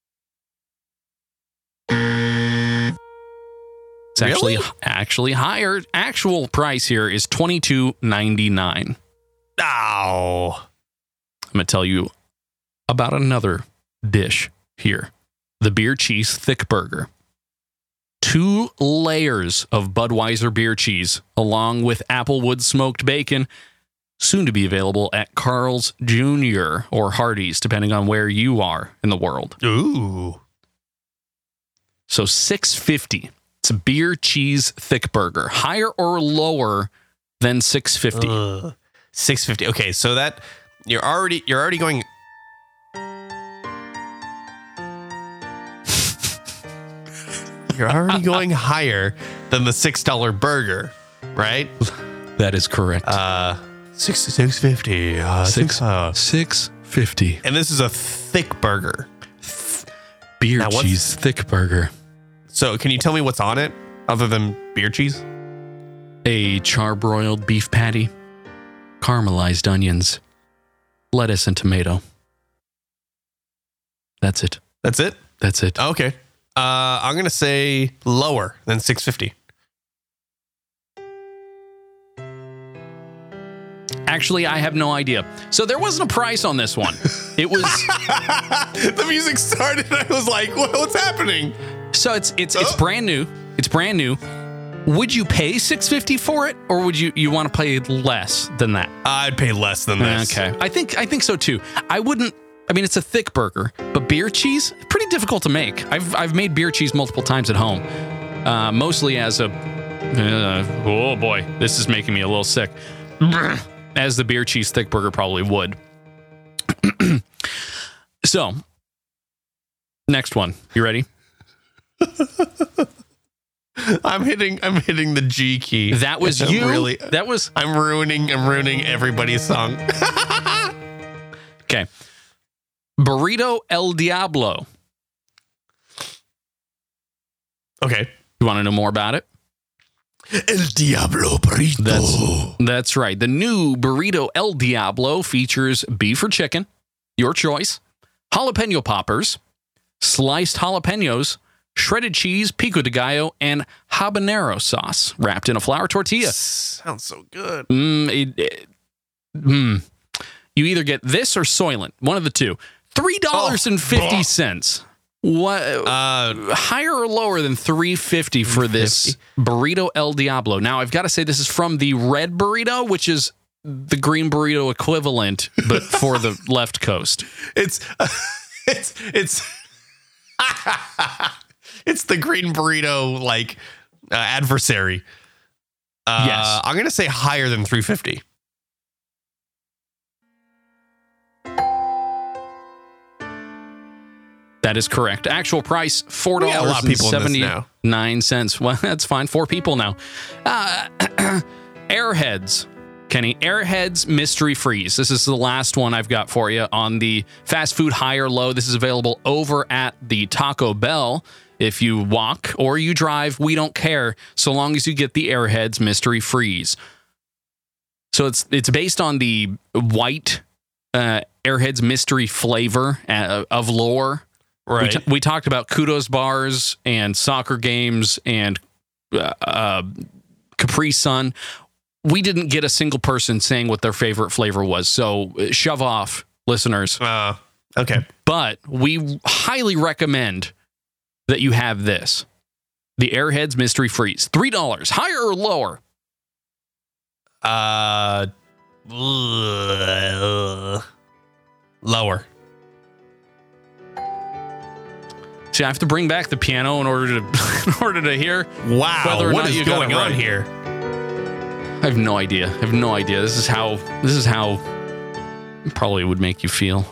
It's actually higher. Actual price here is $22.99. Ow. I'm going to tell you about another dish here. The beer cheese thick burger. 2 layers of Budweiser beer cheese, along with Applewood smoked bacon, soon to be available at Carl's Jr. or Hardee's, depending on where you are in the world. Ooh. So $6.50. It's a beer cheese thick burger. Higher or lower than $6.50? $6.50. Okay, so that you're already going. You're already going higher than the $6 burger, right? That is correct. $6.50. $6.50. And this is a thick burger. Beer cheese thick burger. So can you tell me what's on it other than beer cheese? A charbroiled beef patty, caramelized onions, lettuce, and tomato. That's it. That's it? That's it. Okay. I'm going to say lower than $6.50. Actually, I have no idea. So there wasn't a price on this one. It was the music started and I was like, what's happening? So it's brand new. It's brand new. Would you pay $6.50 for it, or would you want to pay less than that? I'd pay less than this. Okay. I think so too. I wouldn't. I mean, it's a thick burger, but beer cheese, pretty difficult to make. I've made beer cheese multiple times at home, mostly as a. Oh boy, this is making me a little sick. As the beer cheese thick burger probably would. So, next one. You ready? I'm hitting the G key. That was you. Really, I'm ruining everybody's song. Okay. Burrito El Diablo. Okay. You want to know more about it? El Diablo Burrito. That's right. The new Burrito El Diablo features beef or chicken, your choice, jalapeno poppers, sliced jalapenos, shredded cheese, pico de gallo, and habanero sauce wrapped in a flour tortilla. Sounds so good. You either get this or Soylent, one of the two. $3.50. What higher or lower than $3.50 for this Burrito El Diablo? Now I've got to say this is from the red burrito, which is the green burrito equivalent, but for the left coast. It's it's the green burrito like adversary. Yes, I'm gonna say higher than $3.50. that is correct. Actual price $4.79. Well, that's fine. 4 people now. Airheads. Kenny, Airheads Mystery Freeze. This is the last one I've got for you on the fast food high or low. This is available over at the Taco Bell. If you walk or you drive, we don't care so long as you get the Airheads Mystery Freeze. So it's based on the white Airheads Mystery flavor of lore. Right. We talked about Kudos bars and soccer games and Capri Sun. We didn't get a single person saying what their favorite flavor was. So shove off, listeners. Okay. But we highly recommend that you have this. The Airheads Mystery Freeze. $3. Higher or lower? Lower. See, I have to bring back the piano in order to hear. Wow. Whether or What not is you got going it on right. here? I have no idea. This is how it probably would make you feel.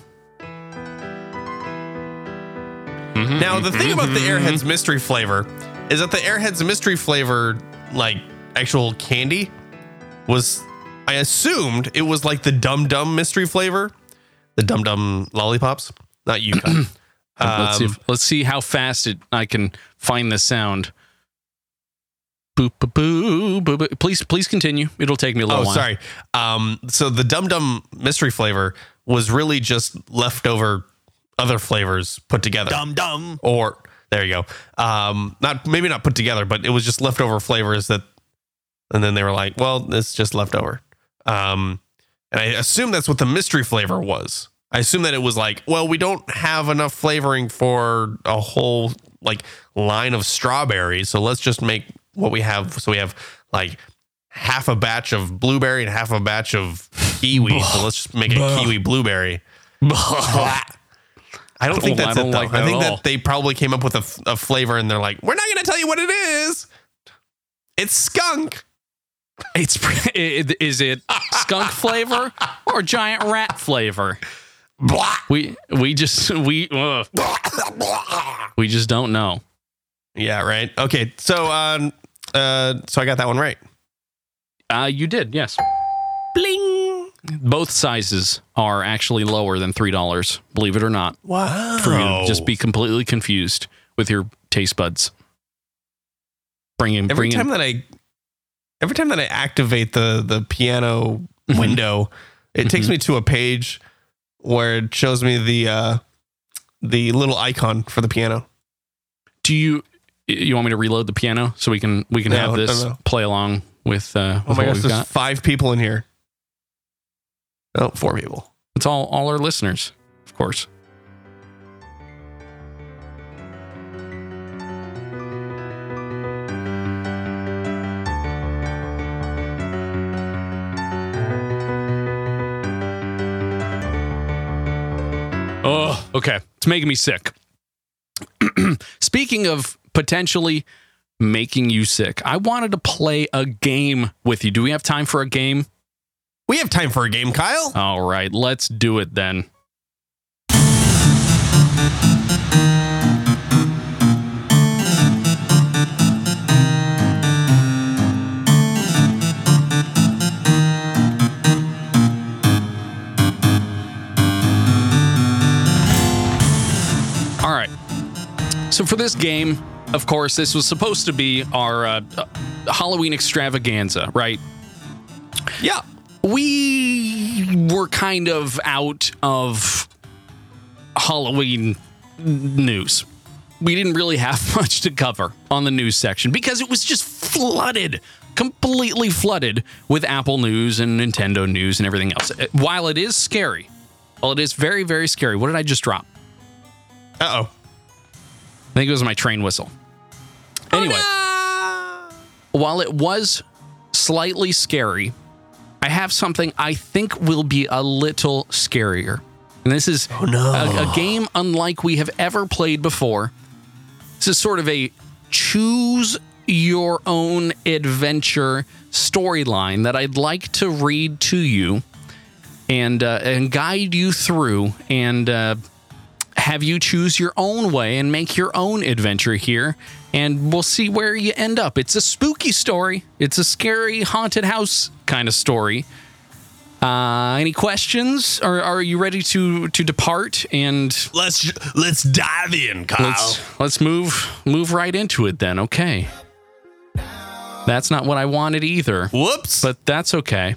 Now, the thing about the Airheads mystery flavor is that the Airheads mystery flavor, like actual candy, was, I assumed it was like the Dum Dum mystery flavor, the Dum Dum lollipops, not Yukon. Let's see how fast I can find the sound. Boop, boop, boop, boop, boop. Please continue. It'll take me a little while. Sorry. So the Dum Dum mystery flavor was really just leftover other flavors put together. Dum Dum. Or there you go. Not put together, but it was just leftover flavors and then they were like, well, it's just leftover. And I assume that's what the mystery flavor was. I assume that it was like, well, we don't have enough flavoring for a whole like line of strawberries, so let's just make what we have. So we have like half a batch of blueberry and half a batch of kiwi. So let's just make a kiwi blueberry. I don't think that's it, though. I think that they probably came up with a flavor and they're like, we're not going to tell you what it is. It's skunk. Is it skunk flavor or giant rat flavor? We just don't know. Yeah, right. Okay, so I got that one right. You did, yes. Bling. Both sizes are actually lower than $3, believe it or not. Wow. For you to just be completely confused with your taste buds. Every time that I activate the piano window, it takes me to a page where it shows me the little icon for the piano. Do you want me to reload the piano so we can have this play along with oh my gosh, there's 5 people in here. Oh, 4 people. It's all our listeners, of course. Oh, okay. It's making me sick. Speaking of potentially making you sick, I wanted to play a game with you. Do we have time for a game? We have time for a game, Kyle. All right, let's do it then. So for this game, of course, this was supposed to be our Halloween extravaganza, right? Yeah. We were kind of out of Halloween news. We didn't really have much to cover on the news section because it was just flooded, completely flooded with Apple news and Nintendo news and everything else. While it is scary, while it is very, very scary, what did I just drop? Uh-oh. I think it was my train whistle. Anyway, while it was slightly scary, I have something I think will be a little scarier. And this is a game unlike we have ever played before. This is sort of a choose your own adventure storyline that I'd like to read to you and guide you through and have you choose your own way and make your own adventure here. And we'll see where you end up. It's a spooky story. It's a scary haunted house kind of story. Any questions? Or are you ready to depart? And let's dive in, Kyle. Let's move right into it then. Okay. That's not what I wanted either. Whoops. But that's okay.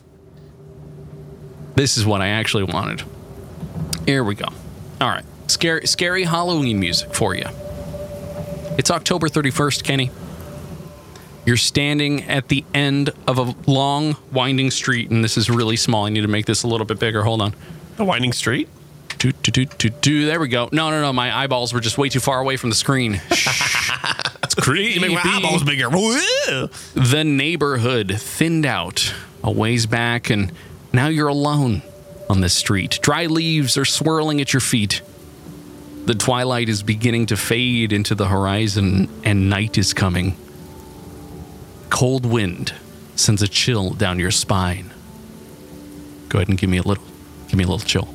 This is what I actually wanted. Here we go. All right. Scary Halloween music for you. It's October 31st, Kenny. You're standing at the end of a long, winding street, and this is really small. I need to make this a little bit bigger. Hold on. The winding street? There we go. No. My eyeballs were just way too far away from the screen. It's creepy. You make my eyeballs bigger. The neighborhood thinned out a ways back, and now you're alone on this street. Dry leaves are swirling at your feet. The twilight is beginning to fade into the horizon, and night is coming. Cold wind sends a chill down your spine. Go ahead and give me a little chill.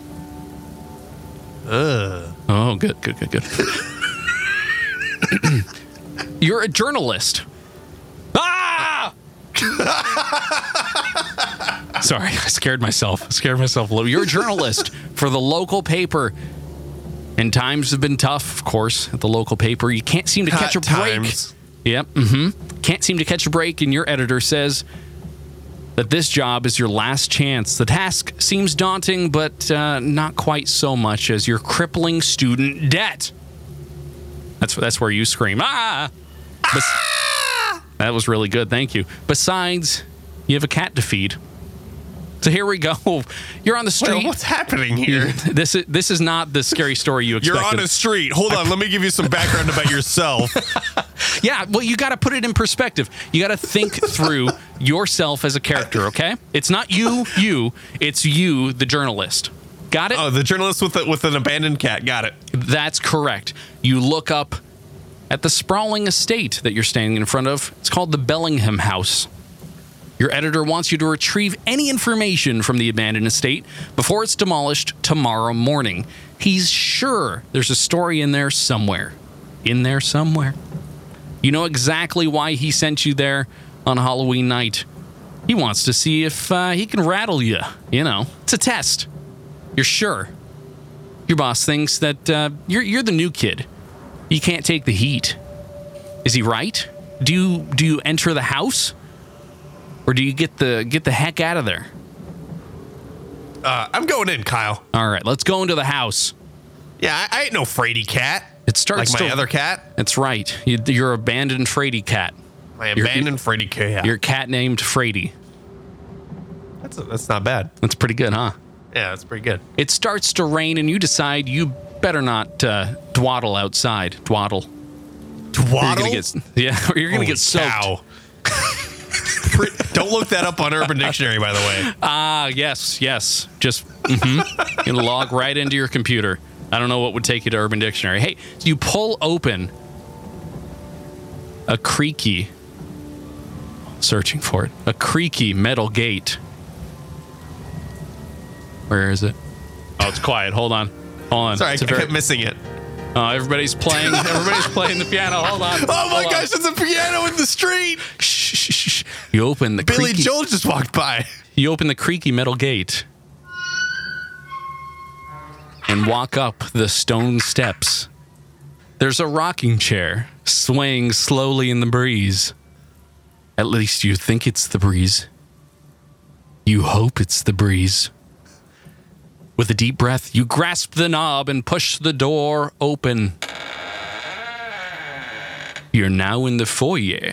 Oh, good. You're a journalist. Ah! Sorry, I scared myself a little. You're a journalist for the local paper. And times have been tough, of course, at the local paper. You can't seem to catch a break. Yep. Can't seem to catch a break, and your editor says that this job is your last chance. The task seems daunting, but not quite so much as your crippling student debt. That's where you scream, ah! That was really good, thank you. Besides, you have a cat to feed. So here we go. You're on the street. Well, what's happening here? This is not the scary story you expected. You're on a street. Hold on. Let me give you some background about yourself. Yeah, well, you got to put it in perspective. You got to think through yourself as a character, okay? It's not you. It's you, the journalist. Got it? Oh, the journalist with an abandoned cat. Got it. That's correct. You look up at the sprawling estate that you're standing in front of. It's called the Bellingham House. Your editor wants you to retrieve any information from the abandoned estate before it's demolished tomorrow morning. He's sure there's a story in there somewhere. You know exactly why he sent you there on Halloween night. He wants to see if he can rattle you. You know, it's a test. You're sure. Your boss thinks that you're the new kid. You can't take the heat. Is he right? Do you enter the house? Or do you get the heck out of there? I'm going in, Kyle. All right, let's go into the house. Yeah, I ain't no fraidy cat. It starts like my other cat. That's right. You're abandoned Frady cat. My abandoned Frady cat. Your cat named Frady. That's not bad. That's pretty good, huh? Yeah, that's pretty good. It starts to rain, and you decide you better not dwaddle outside. Dwaddle. You're gonna get soaked. Cow. Don't look that up on Urban Dictionary, by the way. Yes. Just you log right into your computer. I don't know what would take you to Urban Dictionary. Hey, so you pull open a creaky metal gate. Where is it? Oh, it's quiet. Hold on. Sorry, I kept missing it. Everybody's playing the piano. Hold on. Oh my gosh, there's a piano in the street. Shh. You open the Billy Joel just walked by. You open the creaky metal gate and walk up the stone steps There's a rocking chair swaying slowly in the breeze. At least you think it's the breeze. You hope it's the breeze. With a deep breath, you grasp the knob and push the door open. You're now in the foyer.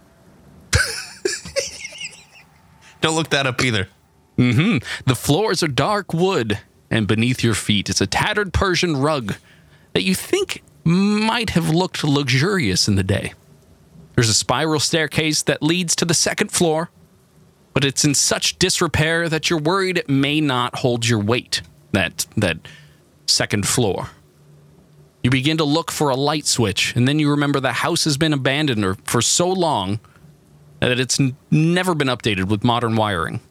Don't look that up either. The floors are dark wood, and beneath your feet is a tattered Persian rug that you think might have looked luxurious in the day. There's a spiral staircase that leads to the second floor, but it's in such disrepair that you're worried it may not hold your weight, that second floor. You begin to look for a light switch, and then you remember the house has been abandoned for so long that it's never been updated with modern wiring.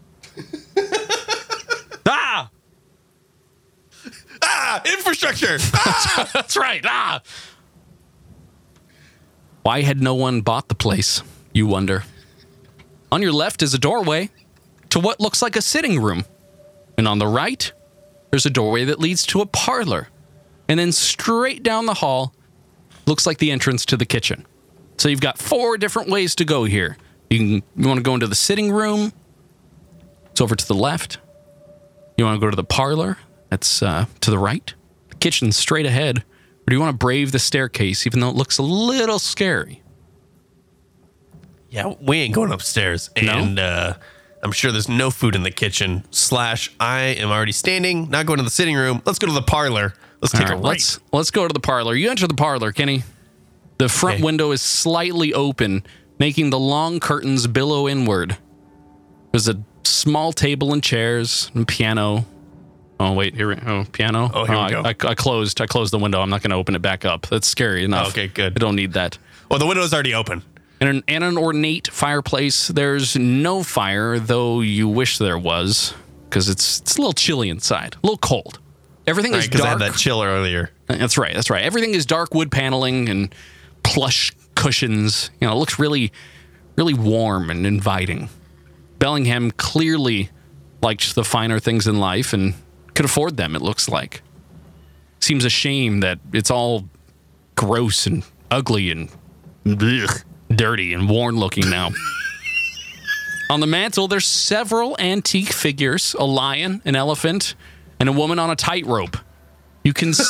Infrastructure! That's right. Why had no one bought the place, you wonder? On your left is a doorway to what looks like a sitting room. And on the right, there's a doorway that leads to a parlor. And then straight down the hall, looks like the entrance to the kitchen. So you've got 4 different ways to go here. You want to go into the sitting room. It's over to the left. You want to go to the parlor. That's to the right. The kitchen's straight ahead. Or do you want to brave the staircase, even though it looks a little scary? Yeah, we ain't going upstairs. And I'm sure there's no food in the kitchen. / I am already standing, not going to the sitting room. Let's go to the parlor. Let's take a right. Let's go to the parlor. You enter the parlor, Kenny. The front window is slightly open, making the long curtains billow inward. There's a small table and chairs and piano. Oh, wait. Piano? Oh, here we go. I closed the window. I'm not going to open it back up. That's scary enough. Okay, good. I don't need that. Well, the window's already open. And an ornate fireplace. There's no fire, though you wish there was, because it's a little chilly inside, a little cold. Everything is dark. Because I had that chill earlier. That's right. Everything is dark wood paneling and plush cushions. You know, it looks really, really warm and inviting. Bellingham clearly liked the finer things in life and could afford them, it looks like. Seems a shame that it's all gross and ugly and dirty and worn looking now. On the mantle, there's several antique figures, a lion, an elephant, and a woman on a tightrope. You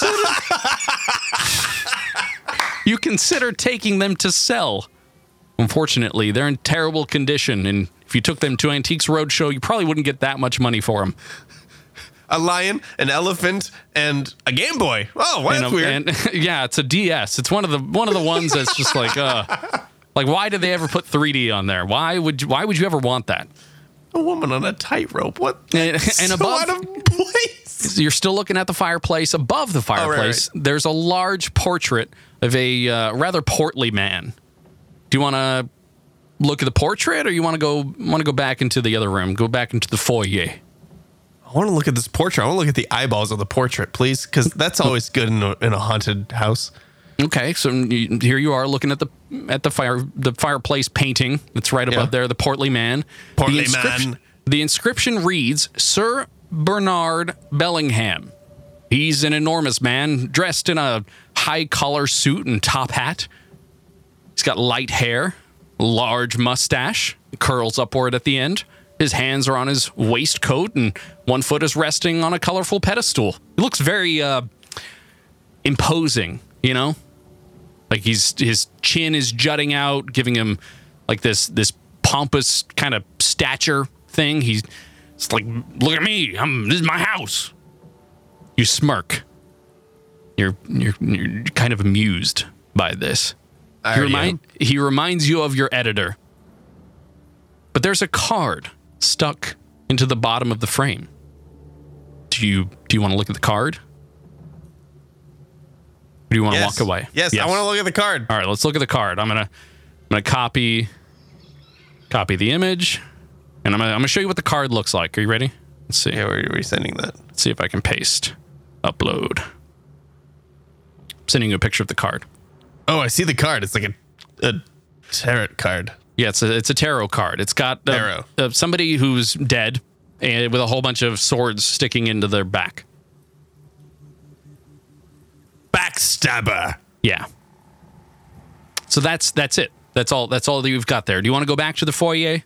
consider taking them to sell. Unfortunately, they're in terrible condition, and if you took them to Antiques Roadshow, you probably wouldn't get that much money for them. A lion, an elephant, and a Game Boy. Oh, well, that's weird. Yeah, it's a DS. It's one of the ones that's just like, why did they ever put 3D on there? Why would you ever want that? A woman on a tightrope. What? And so above, out of place. You're still looking at the fireplace. Above the fireplace, there's a large portrait of a rather portly man. Do you want to look at the portrait, or you want to go back into the other room? Go back into the foyer. I want to look at this portrait. I want to look at the eyeballs of the portrait, please, because that's always good in a haunted house. Okay, so here you are looking at the fireplace painting that's right above there, the portly man. The inscription reads, Sir Bernard Bellingham. He's an enormous man dressed in a high collar suit and top hat. He's got light hair, large mustache, curls upward at the end. His hands are on his waistcoat, and one foot is resting on a colorful pedestal. He looks very imposing, you know? Like his chin is jutting out, giving him like this pompous kind of stature thing. It's like, look at me, this is my house. You smirk. You're kind of amused by this. He reminds you of your editor. But there's a card stuck into the bottom of the frame. Do you want to look at the card? Or do you want to walk away? Yes, I want to look at the card. All right, let's look at the card. I'm gonna copy the image, and I'm gonna show you what the card looks like. Are you ready? Let's see. Yeah, where are we sending that? Let's see if I can paste. Upload. I'm sending you a picture of the card. Oh, I see the card. It's like a tarot card. Yeah, it's a tarot card. It's got somebody who's dead and with a whole bunch of swords sticking into their back. Backstabber. Yeah. So that's it. That's all that you've got there. Do you want to go back to the foyer?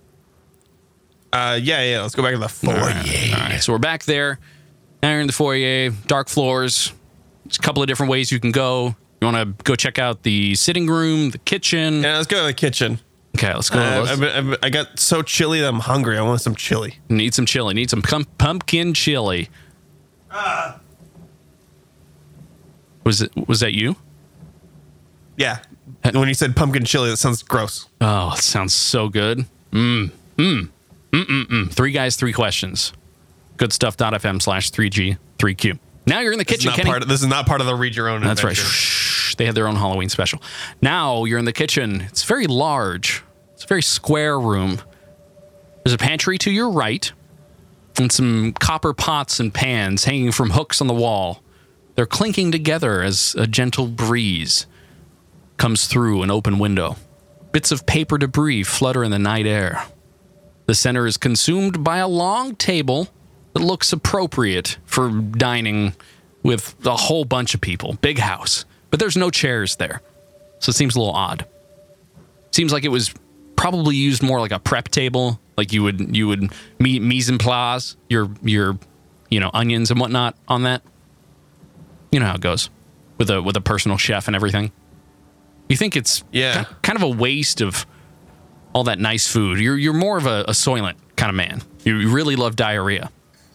Yeah. Let's go back to the foyer. All right. So we're back there. Now you're in the foyer. Dark floors. There's a couple of different ways you can go. You want to go check out the sitting room, the kitchen? Yeah, let's go to the kitchen. Okay, let's go. I got so chilly that I'm hungry. I want some chili. Need some chili. Need some pumpkin chili. Was that you? Yeah. When you said pumpkin chili, that sounds gross. Oh, it sounds so good. 3 guys, 3 questions. Goodstuff.fm/3G3Q. Now you're in the kitchen, Kenny. This is not part of the Read Your Own That's adventure. right. Shh, they had their own Halloween special. Now you're in the kitchen. It's very large. It's a very square room. There's a pantry to your right and some copper pots and pans hanging from hooks on the wall. They're clinking together as a gentle breeze comes through an open window. Bits of paper debris flutter in the night air. The center is consumed by a long table that looks appropriate for dining with a whole bunch of people. Big house. But there's no chairs there. So it seems a little odd. Seems like it was probably used more like a prep table. Like you would mise en place your onions and whatnot on that. You know how it goes with a personal chef and everything. You think it's kind of a waste of all that nice food. You're more of a Soylent kind of man. You really love diarrhea.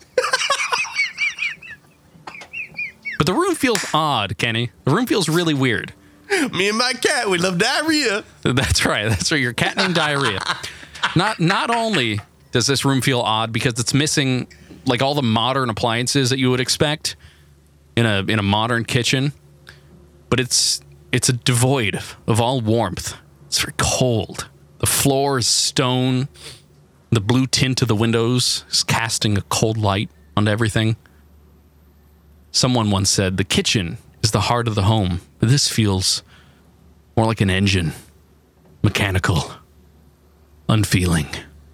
But the room feels odd, Kenny. The room feels really weird. Me and my cat, we love diarrhea. That's right. Your cat named Diarrhea. Not only does this room feel odd because it's missing like all the modern appliances that you would expect in a modern kitchen, but it's a devoid of all warmth. It's very cold. The floor is stone. The blue tint of the windows is casting a cold light onto everything. Someone once said the kitchen is the heart of the home, but this feels more like an engine. Mechanical. Unfeeling.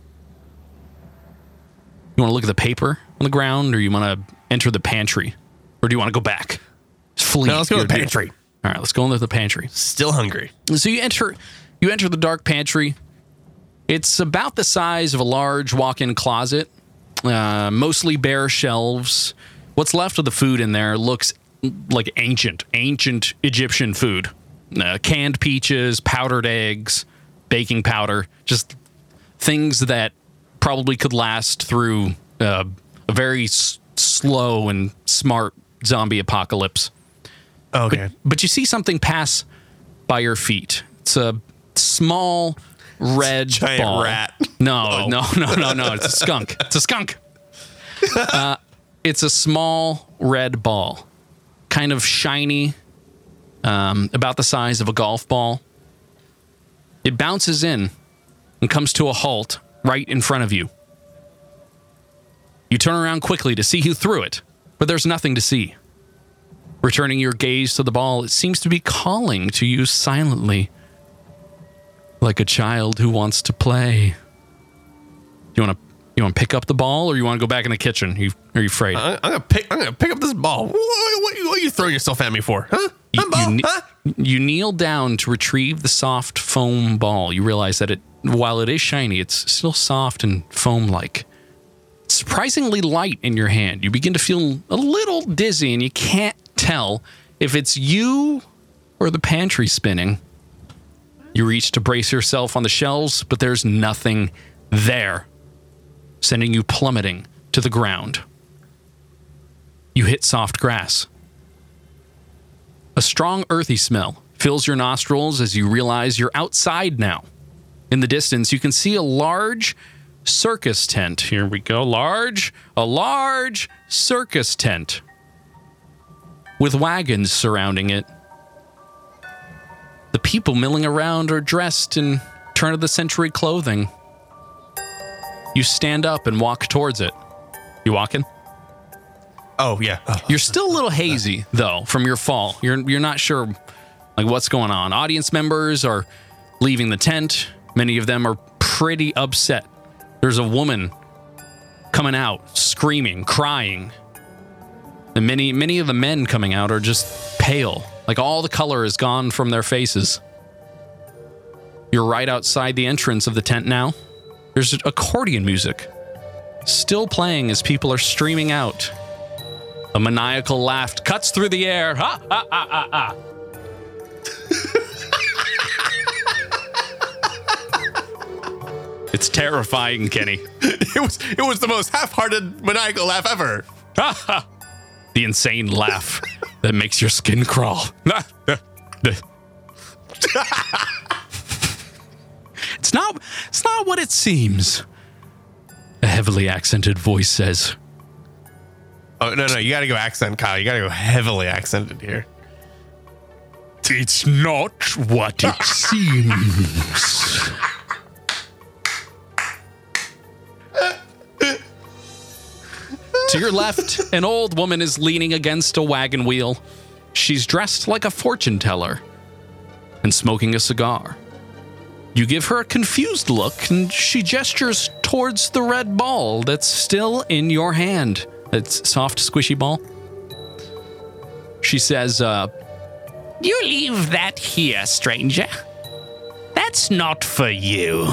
You want to look at the paper on the ground, or you want to enter the pantry? Or do you want to go back? Flee. No, let's go to the pantry. All right, let's go into the pantry. Still hungry. So you enter the dark pantry. It's about the size of a large walk-in closet. Mostly bare shelves. What's left of the food in there looks like ancient Egyptian food. Canned peaches, powdered eggs, baking powder, just things that probably could last through a very slow and smart zombie apocalypse. Okay. But you see something pass by your feet. It's a small red giant ball. Rat. No. It's a skunk. It's a skunk. It's a small red ball, kind of shiny, about the size of a golf ball. It bounces in and comes to a halt right in front of you. You turn around quickly to see who threw it, but there's nothing to see. Returning your gaze to the ball, it seems to be calling to you silently, like a child who wants to play. You want to pick up the ball, or you want to go back in the kitchen? Are you afraid? I'm gonna pick up this ball. What are you throwing yourself at me for? Huh? You kneel down to retrieve the soft foam ball. You realize that while it is shiny, it's still soft and foam-like. It's surprisingly light in your hand. You begin to feel a little dizzy, and you can't tell if it's you or the pantry spinning. You reach to brace yourself on the shelves, but there's nothing there, sending you plummeting to the ground. You hit soft grass. A strong earthy smell fills your nostrils as you realize you're outside now. In the distance, you can see a large circus tent. Here we go. A large circus tent with wagons surrounding it. The people milling around are dressed in turn-of-the-century clothing. You stand up and walk towards it. You walking? Oh, yeah. Oh. You're still a little hazy, though, from your fall. You're not sure like what's going on. Audience members are leaving the tent. Many of them are pretty upset. There's a woman coming out, screaming, crying. And many of the men coming out are just pale Like all the color is gone from their faces. You're right outside the entrance of the tent now. There's accordion music still playing as people are streaming out. A maniacal laugh cuts through the air. Ha, ha, ha, ha, ha. It's terrifying, Kenny. It was the most half-hearted maniacal laugh ever. Ha, ha. The insane laugh that makes your skin crawl. It's not what it seems. A heavily accented voice says. Oh, no, you gotta go accent, Kyle. You gotta go heavily accented here. It's not what it seems. To your left, an old woman is leaning against a wagon wheel. She's dressed like a fortune teller and smoking a cigar. You give her a confused look, and she gestures towards the red ball that's still in your hand. That soft, squishy ball. She says, "You leave that here, stranger. That's not for you."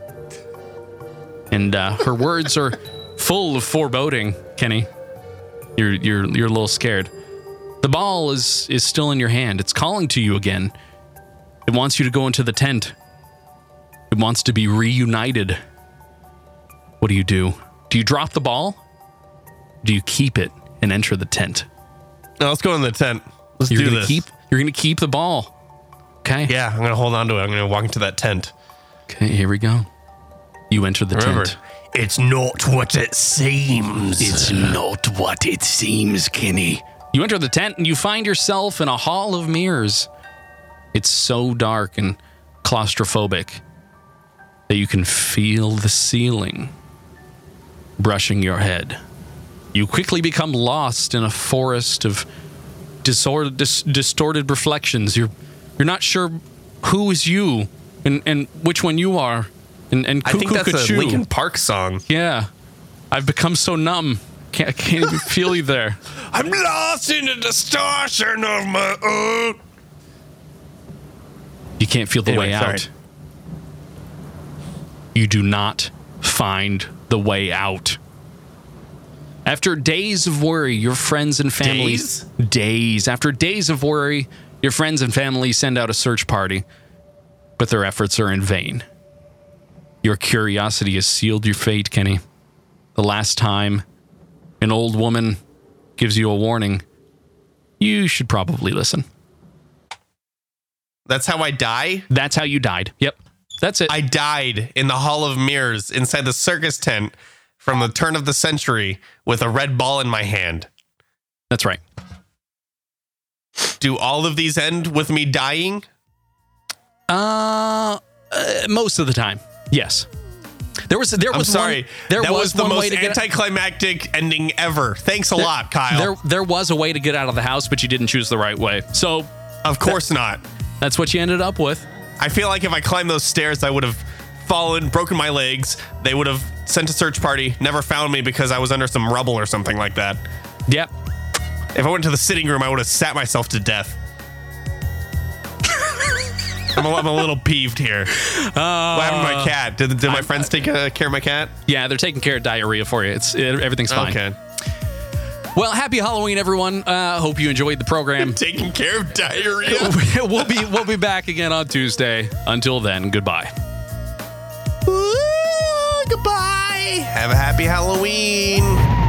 And her words are full of foreboding, Kenny. You're a little scared. The ball is still in your hand. It's calling to you again. It wants you to go into the tent. It wants to be reunited. What do you do? Do you drop the ball? Do you keep it and enter the tent? No, let's go in the tent. Let's do this. You're gonna keep the ball. Okay. Yeah, I'm gonna hold on to it. I'm gonna walk into that tent. Okay, here we go. You enter the tent. It's not what it seems. It's not what it seems, Kenny. You enter the tent and you find yourself in a hall of mirrors. It's so dark and claustrophobic that you can feel the ceiling brushing your head. You quickly become lost in a forest of distorted reflections. You're not sure who is you and which one you are. And I think that's a Linkin Park song. Yeah. I've become so numb. I can't even feel you there. I'm lost in a distortion of my own. You can't feel the way out. Sorry. You do not find the way out. After days of worry, your friends and family... Days? After days of worry, your friends and family send out a search party, but their efforts are in vain. Your curiosity has sealed your fate, Kenny. The last time an old woman gives you a warning, you should probably listen. That's how I die? That's how you died. Yep. That's it. I died in the Hall of Mirrors inside the circus tent from the turn of the century with a red ball in my hand. That's right. Do all of these end with me dying? Most of the time. Yes. There was I'm sorry. That was the one most way to get anticlimactic ending ever. Thanks a lot, Kyle. There was a way to get out of the house, but you didn't choose the right way. So, of course not. That's what you ended up with. I feel like if I climbed those stairs, I would have fallen, broken my legs. They would have sent a search party, never found me because I was under some rubble or something like that. Yep. If I went to the sitting room, I would have sat myself to death. I'm a little peeved here. What happened to my cat? Did my friends take care of my cat? Yeah, they're taking care of diarrhea for you. Everything's fine. Okay. Well, happy Halloween, everyone. Hope you enjoyed the program. Taking care of diarrhea. We'll be back again on Tuesday. Until then, goodbye. Ooh, goodbye. Have a happy Halloween.